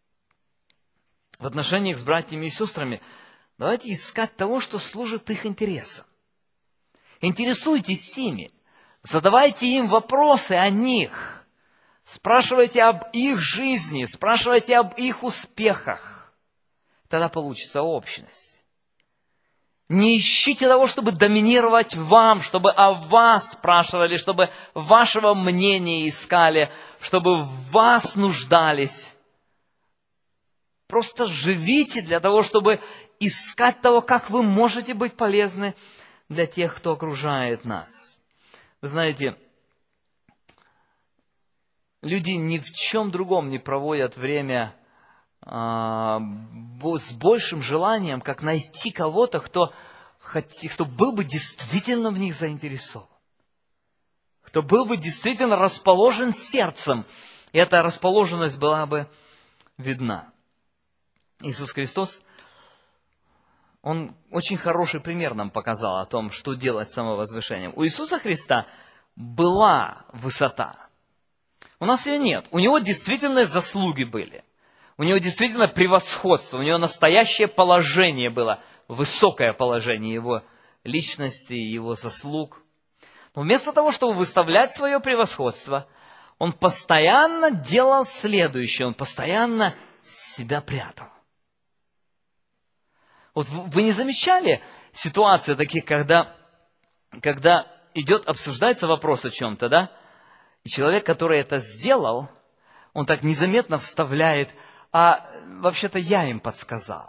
В отношениях с братьями и сестрами давайте искать того, что служит их интересам. Интересуйтесь ими, задавайте им вопросы о них, спрашивайте об их жизни, спрашивайте об их успехах. Тогда получится общность. Не ищите того, чтобы доминировать вам, чтобы о вас спрашивали, чтобы вашего мнения искали, чтобы в вас нуждались. Просто живите для того, чтобы искать того, как вы можете быть полезны для тех, кто окружает нас. Вы знаете, люди ни в чем другом не проводят время с большим желанием, как найти кого-то, кто был бы действительно в них заинтересован, кто был бы действительно расположен сердцем, и эта расположенность была бы видна. Иисус Христос, Он очень хороший пример нам показал о том, что делать с самовозвышением. У Иисуса Христа была высота. У нас ее нет. У Него действительно заслуги были. У него действительно превосходство, у него настоящее положение было, высокое положение его личности, его заслуг. Но вместо того, чтобы выставлять свое превосходство, он постоянно делал следующее, он постоянно себя прятал. Вот вы не замечали ситуации таких, когда обсуждается вопрос о чем-то, да? И человек, который это сделал, он так незаметно вставляет: а вообще-то я им подсказал.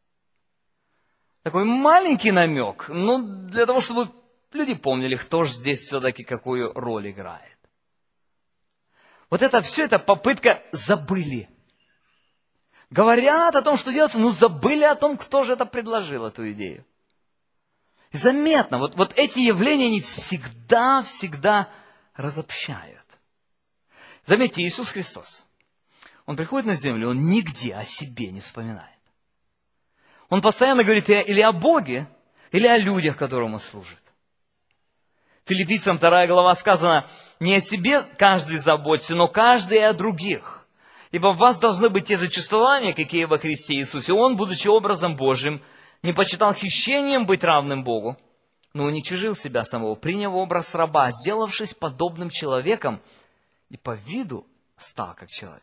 Такой маленький намек, для того, чтобы люди помнили, кто же здесь все-таки какую роль играет. Вот это все, это попытка забыли. Говорят о том, что делается, но забыли о том, кто же это предложил, эту идею. И заметно, вот эти явления, они всегда разобщают. Заметьте, Иисус Христос, Он приходит на землю, Он нигде о себе не вспоминает. Он постоянно говорит или о Боге, или о людях, которым Он служит. Филиппийцам 2 глава сказано: не о себе каждый заботится, но каждый о других. Ибо в вас должны быть те же чувствования, какие во Христе Иисусе. Он, будучи образом Божьим, не почитал хищением быть равным Богу, но уничижил себя самого, приняв образ раба, сделавшись подобным человеком, и по виду стал как человек.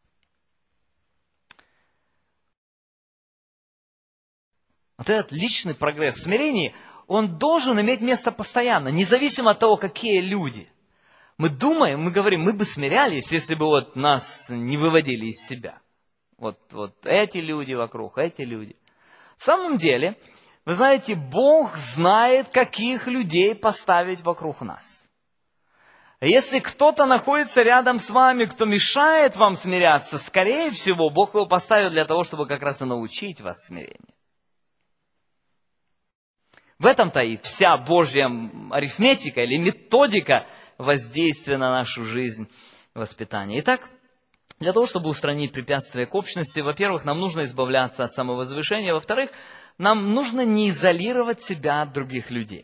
Вот этот личный прогресс в смирении, он должен иметь место постоянно, независимо от того, какие люди. Мы думаем, мы говорим, мы бы смирялись, если бы нас не выводили из себя. Вот эти люди вокруг, эти люди. В самом деле, вы знаете, Бог знает, каких людей поставить вокруг нас. Если кто-то находится рядом с вами, кто мешает вам смиряться, скорее всего, Бог его поставил для того, чтобы как раз и научить вас смирению. В этом-то и вся Божья арифметика или методика воздействия на нашу жизнь и воспитание. Итак, для того, чтобы устранить препятствия к общности, во-первых, нам нужно избавляться от самовозвышения, во-вторых, нам нужно не изолировать себя от других людей.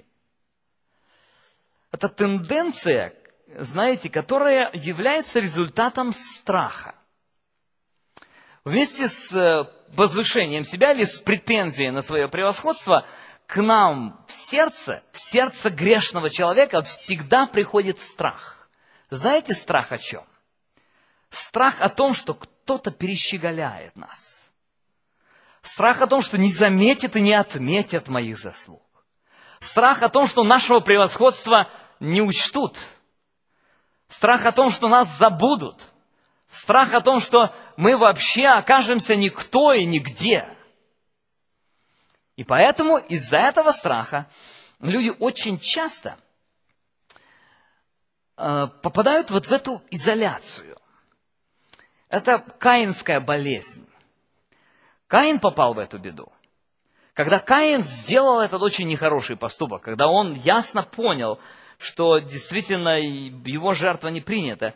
Это тенденция, знаете, которая является результатом страха. Вместе с возвышением себя или с претензией на свое превосходство к нам в сердце грешного человека всегда приходит страх. Знаете, страх о чем? Страх о том, что кто-то перещеголяет нас. Страх о том, что не заметит и не отметит моих заслуг. Страх о том, что нашего превосходства не учтут. Страх о том, что нас забудут. Страх о том, что мы вообще окажемся никто и нигде. И поэтому из-за этого страха люди очень часто попадают вот в эту изоляцию. Это каинская болезнь. Каин попал в эту беду. Когда Каин сделал этот очень нехороший поступок, когда он ясно понял, что действительно его жертва не принята,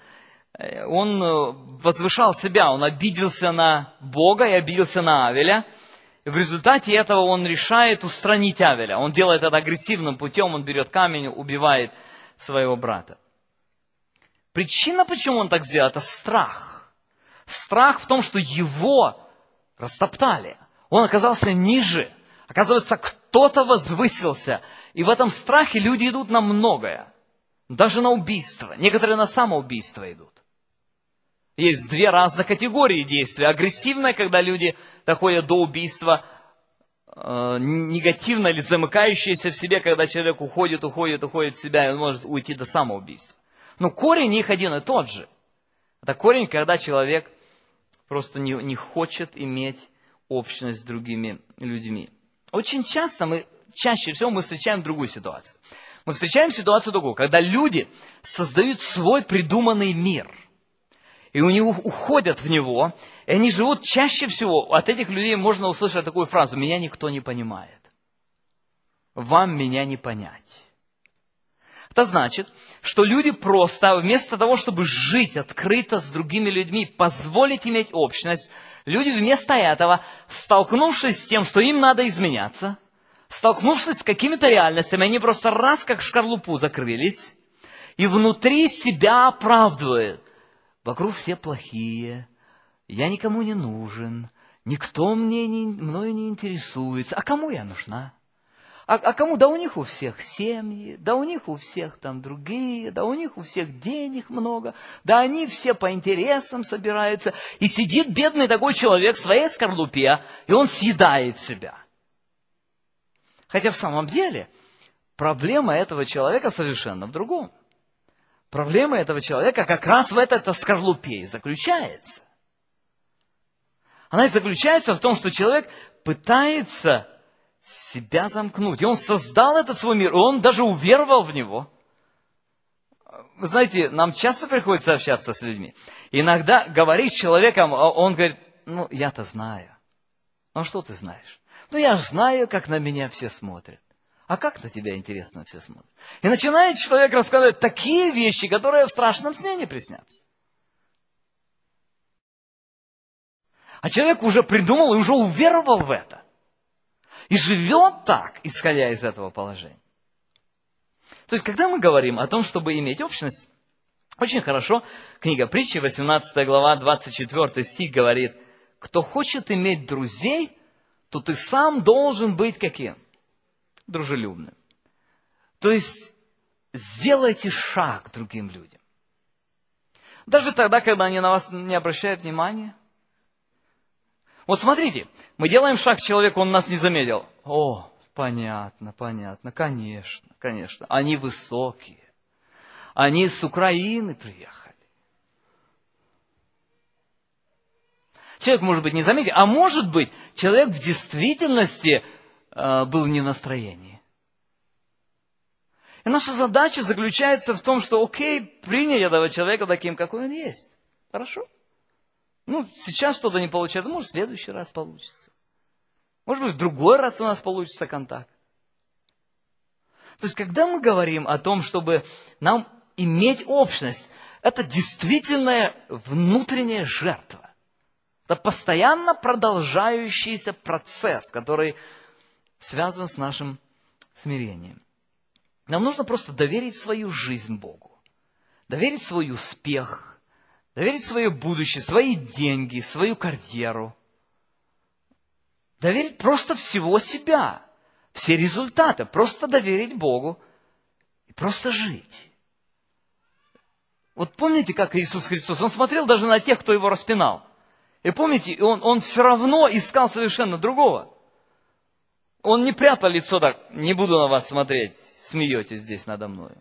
он возвышал себя, он обиделся на Бога и обиделся на Авеля, И в результате этого он решает устранить Авеля. Он делает это агрессивным путем, он берет камень, убивает своего брата. Причина, почему он так сделал, это страх. Страх в том, что его растоптали. Он оказался ниже. Оказывается, кто-то возвысился. И в этом страхе люди идут на многое. Даже на убийство. Некоторые на самоубийство идут. Есть две разных категории действия. Агрессивное, когда люди доходят до убийства. Негативно или замыкающееся в себе, когда человек уходит в себя, и он может уйти до самоубийства. Но корень их один и тот же. Это корень, когда человек просто не хочет иметь общность с другими людьми. Очень часто чаще всего мы встречаем другую ситуацию. Мы встречаем ситуацию другую, когда люди создают свой придуманный мир. И у них уходят в него, и они живут чаще всего. От этих людей можно услышать такую фразу: «Меня никто не понимает». Вам меня не понять. Это значит, что люди просто, вместо того, чтобы жить открыто с другими людьми, позволить иметь общность, люди вместо этого, столкнувшись с тем, что им надо изменяться, столкнувшись с какими-то реальностями, они просто раз как в шкарлупу закрылись, и внутри себя оправдывают. Вокруг все плохие, я никому не нужен, никто мною не интересуется. А кому я нужна? А кому? Да у них у всех семьи, да у них у всех там другие, да у них у всех денег много, да они все по интересам собираются. И сидит бедный такой человек в своей скорлупе, и он съедает себя. Хотя в самом деле проблема этого человека совершенно в другом. Проблема этого человека как раз в этой скорлупе и заключается. Она и заключается в том, что человек пытается себя замкнуть. И он создал этот свой мир, и он даже уверовал в него. Вы знаете, нам часто приходится общаться с людьми. Иногда говоришь с человеком, он говорит: ну, я-то знаю. Ну, что ты знаешь? Ну, я же знаю, как на меня все смотрят. А как на тебя, интересно, все смотрят? И начинает человек рассказывать такие вещи, которые в страшном сне не приснятся. А человек уже придумал и уже уверовал в это. И живет так, исходя из этого положения. То есть, когда мы говорим о том, чтобы иметь общность, очень хорошо книга Притчи, 18 глава, 24 стих говорит: кто хочет иметь друзей, то ты сам должен быть каким? Дружелюбным. То есть, сделайте шаг к другим людям. Даже тогда, когда они на вас не обращают внимания. Вот смотрите, мы делаем шаг к человеку, он нас не заметил. О, понятно, конечно. Они высокие. Они с Украины приехали. Человек, может быть, не заметил, а может быть, человек в действительности был не в настроении. И наша задача заключается в том, что окей, принять этого человека таким, какой он есть. Хорошо? Ну, сейчас что-то не получается, может, в следующий раз получится. Может быть, в другой раз у нас получится контакт. То есть, когда мы говорим о том, чтобы нам иметь общность, это действительно внутренняя жертва. Это постоянно продолжающийся процесс, который связан с нашим смирением. Нам нужно просто доверить свою жизнь Богу, доверить свой успех, доверить свое будущее, свои деньги, свою карьеру, доверить просто всего себя, все результаты, просто доверить Богу и просто жить. Вот помните, как Иисус Христос, Он смотрел даже на тех, кто Его распинал. И помните, он все равно искал совершенно другого. Он не прятал лицо так: не буду на вас смотреть, смеетесь здесь надо мною.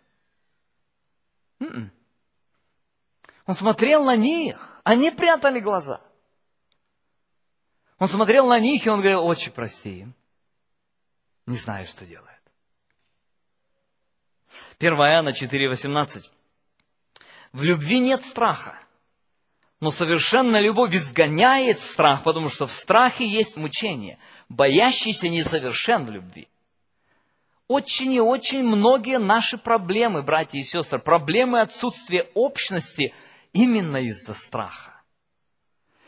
Он смотрел на них, они прятали глаза. Он смотрел на них, и он говорил: отче, прости им. Не знаю, что делает. 1 Иоанна 4,18. В любви нет страха, но совершенная любовь изгоняет страх, потому что в страхе есть мучение. Боящийся несовершен в любви. Очень и очень многие наши проблемы, братья и сестры, проблемы отсутствия общности именно из-за страха.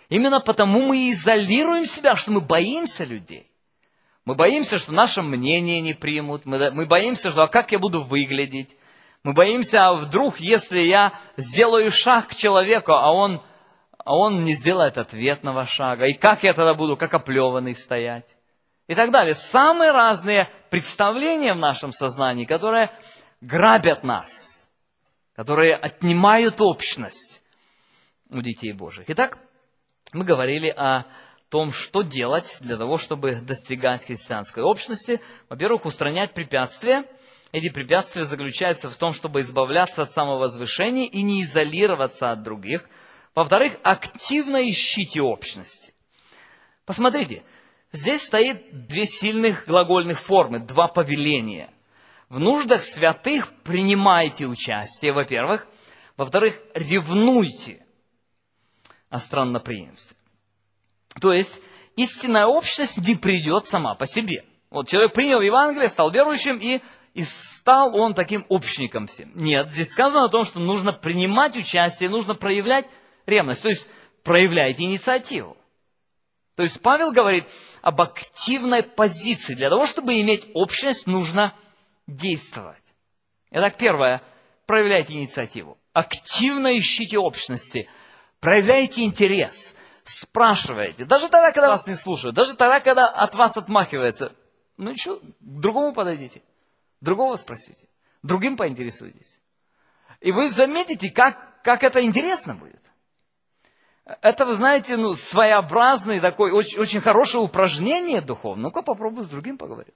Именно потому мы изолируем себя, что мы боимся людей. Мы боимся, что наше мнение не примут. Мы боимся, что а как я буду выглядеть. Мы боимся, а вдруг, если я сделаю шаг к человеку, а он не сделает ответного шага. И как я тогда буду, как оплеванный стоять? И так далее. Самые разные представления в нашем сознании, которые грабят нас, которые отнимают общность у детей Божьих. Итак, мы говорили о том, что делать для того, чтобы достигать христианской общности. Во-первых, устранять препятствия. Эти препятствия заключаются в том, чтобы избавляться от самовозвышения и не изолироваться от других. Во-вторых, активно ищите общности. Посмотрите, здесь стоит две сильных глагольных формы, два повеления. В нуждах святых принимайте участие, во-первых. Во-вторых, ревнуйте о странноприимстве. То есть, истинная общность не придет сама по себе. Вот человек принял Евангелие, стал верующим, и стал он таким общником всем. Нет, здесь сказано о том, что нужно принимать участие, нужно проявлять ревность. То есть, проявляйте инициативу. То есть, Павел говорит об активной позиции. Для того, чтобы иметь общность, нужно действовать. Итак, первое, проявляйте инициативу. Активно ищите общности. Проявляйте интерес. Спрашивайте. Даже тогда, когда вас не слушают. Даже тогда, когда от вас отмахивается. Ну что, к другому подойдите. Другого спросите. Другим поинтересуйтесь. И вы заметите, как это интересно будет. Это, вы знаете, своеобразное такое, очень, очень хорошее упражнение духовное. Ну-ка попробуй с другим поговорить.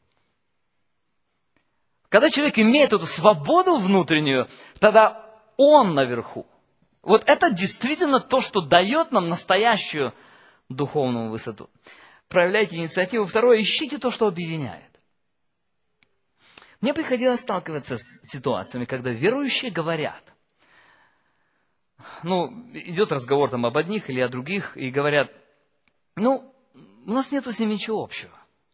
Когда человек имеет эту свободу внутреннюю, тогда он наверху. Вот это действительно то, что дает нам настоящую духовную высоту. Проявляйте инициативу. Второе, ищите то, что объединяет. Мне приходилось сталкиваться с ситуациями, когда верующие говорят, идет разговор там об одних или о других, и говорят, у нас нету с ними ничего общего.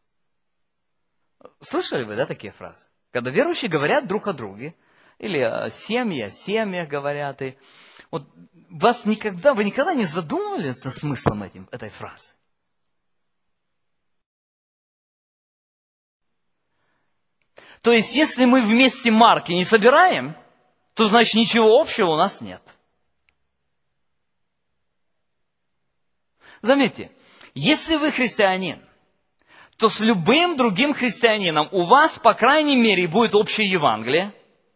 Слышали вы, да, такие фразы? Когда верующие говорят друг о друге, или о семьях говорят, и вот вы никогда не задумывались над смыслом этой фразы? То есть, если мы вместе марки не собираем, то значит ничего общего у нас нет. Заметьте, если вы христианин, то с любым другим христианином у вас, по крайней мере, будет общее Евангелие.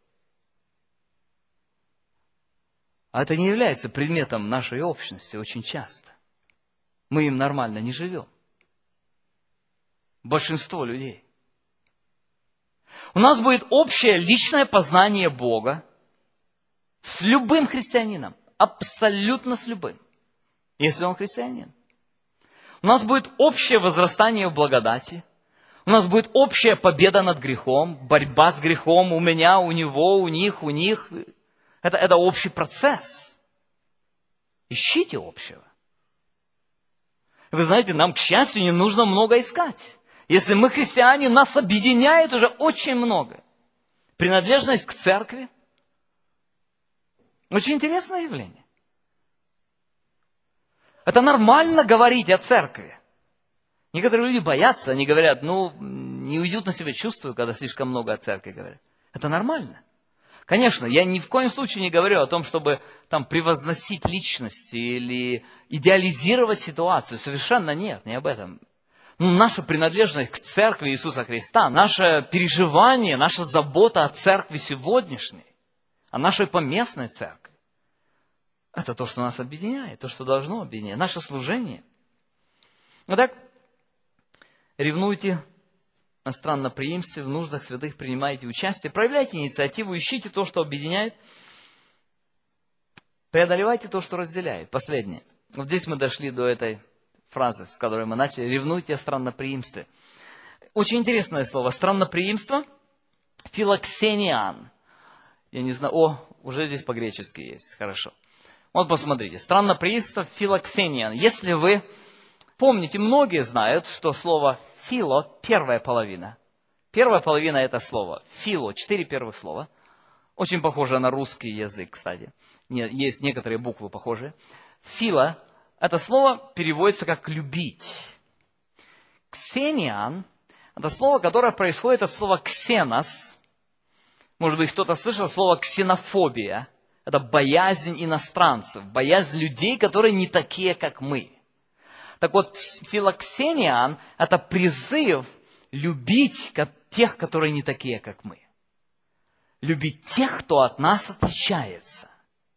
А это не является предметом нашей общности очень часто. Мы им нормально не живем. Большинство людей. У нас будет общее личное познание Бога с любым христианином. Абсолютно с любым. Если он христианин. У нас будет общее возрастание в благодати. У нас будет общая победа над грехом, борьба с грехом у меня, у него, у них. Это общий процесс. Ищите общего. Вы знаете, нам, к счастью, не нужно много искать. Если мы христиане, нас объединяет уже очень много. Принадлежность к церкви. Очень интересное явление. Это нормально говорить о церкви. Некоторые люди боятся, они говорят, неуютно себя чувствую, когда слишком много о церкви говорят. Это нормально. Конечно, я ни в коем случае не говорю о том, чтобы там превозносить личности или идеализировать ситуацию. Совершенно нет, не об этом. Наша принадлежность к церкви Иисуса Христа, наше переживание, наша забота о церкви сегодняшней, о нашей поместной церкви. Это то, что нас объединяет, то, что должно объединять, наше служение. Итак, ревнуйте о странноприимстве, в нуждах святых принимайте участие, проявляйте инициативу, ищите то, что объединяет, преодолевайте то, что разделяет. Последнее. Вот здесь мы дошли до этой фразы, с которой мы начали. Ревнуйте о странноприимстве. Очень интересное слово. Странноприимство. Филоксениан. Я не знаю. Уже здесь по-гречески есть. Хорошо. Вот посмотрите. Странноприимство филоксениан. Если вы помните, многие знают, что слово фило – первая половина. Первая половина – это слово. Фило – 4 первых слова. Очень похоже на русский язык, кстати. Есть некоторые буквы похожие. Фило это слово переводится как «любить». Ксениан – это слово, которое происходит от слова «ксенос». Может быть, кто-то слышал слово «ксенофобия». Это боязнь иностранцев, боязнь людей, которые не такие, как мы. Так вот, филоксениан – это призыв любить тех, которые не такие, как мы. Любить тех, кто от нас отличается.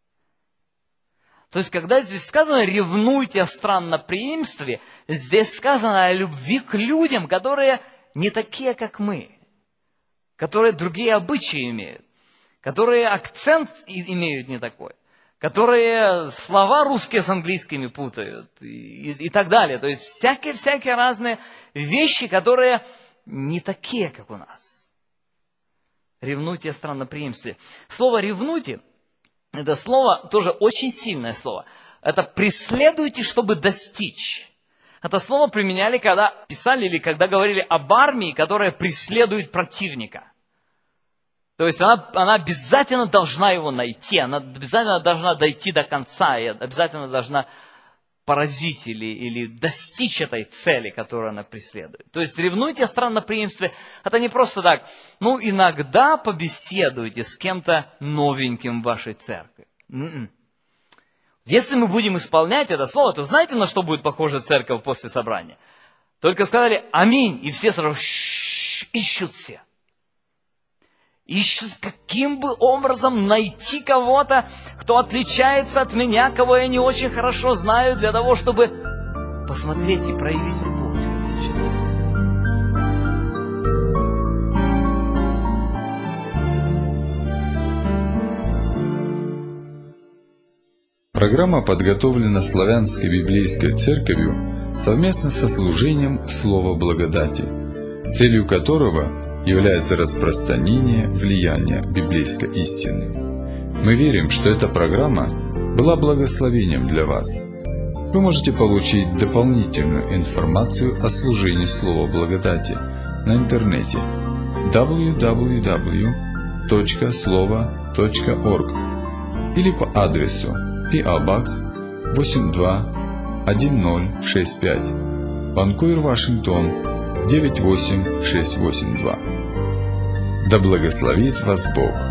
То есть, когда здесь сказано «ревнуйте о странноприимстве», здесь сказано о любви к людям, которые не такие, как мы, которые другие обычаи имеют, которые акцент имеют не такой, которые слова русские с английскими путают и так далее. То есть всякие разные вещи, которые не такие, как у нас. Ревнуйте о странноприимстве. Слово «ревнуйте» – это слово тоже очень сильное слово. Это «преследуйте, чтобы достичь». Это слово применяли, когда писали или когда говорили об армии, которая преследует противника. То есть она обязательно должна его найти, она обязательно должна дойти до конца, и обязательно должна поразить или достичь этой цели, которую она преследует. То есть ревнуйте о странноприимстве, это не просто так, иногда побеседуйте с кем-то новеньким в вашей церкви. Если мы будем исполнять это слово, то знаете, на что будет похожа церковь после собрания? Только сказали «Аминь», и все сразу ищут все. Ищут, каким бы образом найти кого-то, кто отличается от меня, кого я не очень хорошо знаю, для того, чтобы посмотреть и проявить любовь к этому человеку. Программа подготовлена Славянской библейской церковью совместно со служением Слова Благодати, целью которого является распространение влияния библейской истины. Мы верим, что эта программа была благословением для вас. Вы можете получить дополнительную информацию о служении Слова Благодати на интернете www.slovo.org или по адресу PO Box 821065, Ванкувер, Вашингтон 98682. Да благословит вас Бог!